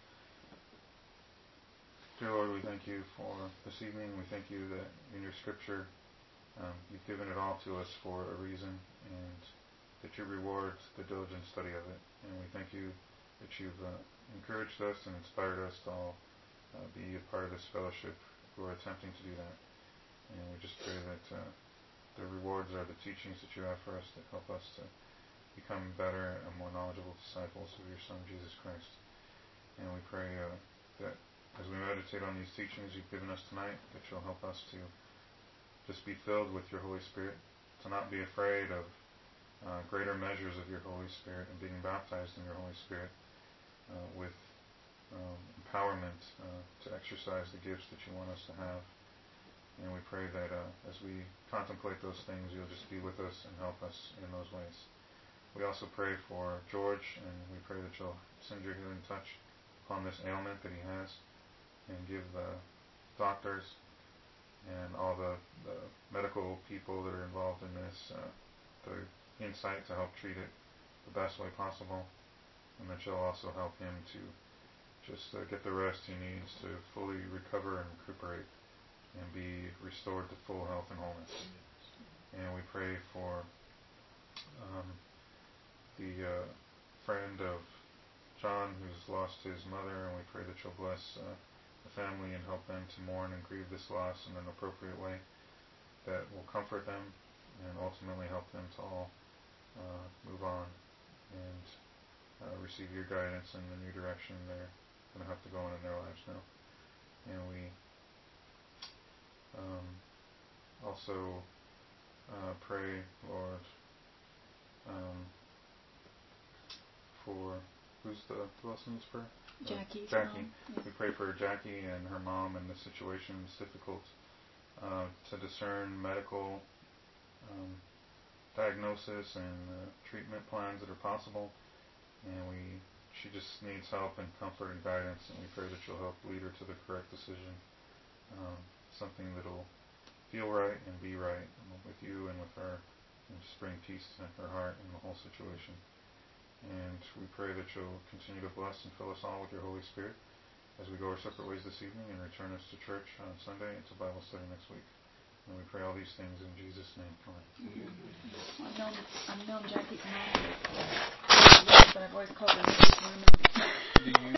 Dear Lord, we thank you for this evening. We thank you that in your scripture um, you've given it all to us for a reason, and that you reward the diligent study of it. And we thank you that you've uh, encouraged us and inspired us to all uh, be a part of this fellowship who are attempting to do that. And we just pray that uh, the rewards are the teachings that you have for us that help us to become better and more knowledgeable disciples of your Son, Jesus Christ. And we pray uh, that as we meditate on these teachings you've given us tonight, that you'll help us to just be filled with your Holy Spirit, to not be afraid of uh, greater measures of your Holy Spirit and being baptized in your Holy Spirit uh, with um, empowerment uh, to exercise the gifts that you want us to have. And we pray that uh, as we contemplate those things, you'll just be with us and help us in those ways. We also pray for George, and we pray that you'll send your healing touch upon this ailment that he has, and give the doctors and all the, the medical people that are involved in this uh, the insight to help treat it the best way possible, and that you'll also help him to just uh, get the rest he needs to fully recover and recuperate and be restored to full health and wholeness. And we pray for um, the uh, friend of John who's lost his mother, and we pray that you'll bless uh, the family and help them to mourn and grieve this loss in an appropriate way that will comfort them and ultimately help them to all uh, move on and uh, receive your guidance in the new direction they're going to have to go in in their lives now. And we um, also uh, pray, Lord, um, for who's the who else in this prayer? Jackie's uh, Jackie. mom. We pray for Jackie and her mom and the situation is difficult uh, to discern medical um, diagnosis and uh, treatment plans that are possible, and we she just needs help and comfort and guidance, and we pray that you'll help lead her to the correct decision, um, something that'll feel right and be right with you and with her, and just bring peace to her heart and the whole situation. And we pray that you'll continue to bless and fill us all with your Holy Spirit as we go our separate ways this evening and return us to church on Sunday and to Bible study next week. And we pray all these things in Jesus' name. Amen. Mm-hmm. I've known, I've known Jackie's mom, but I've always called her Missus Lemon. Do you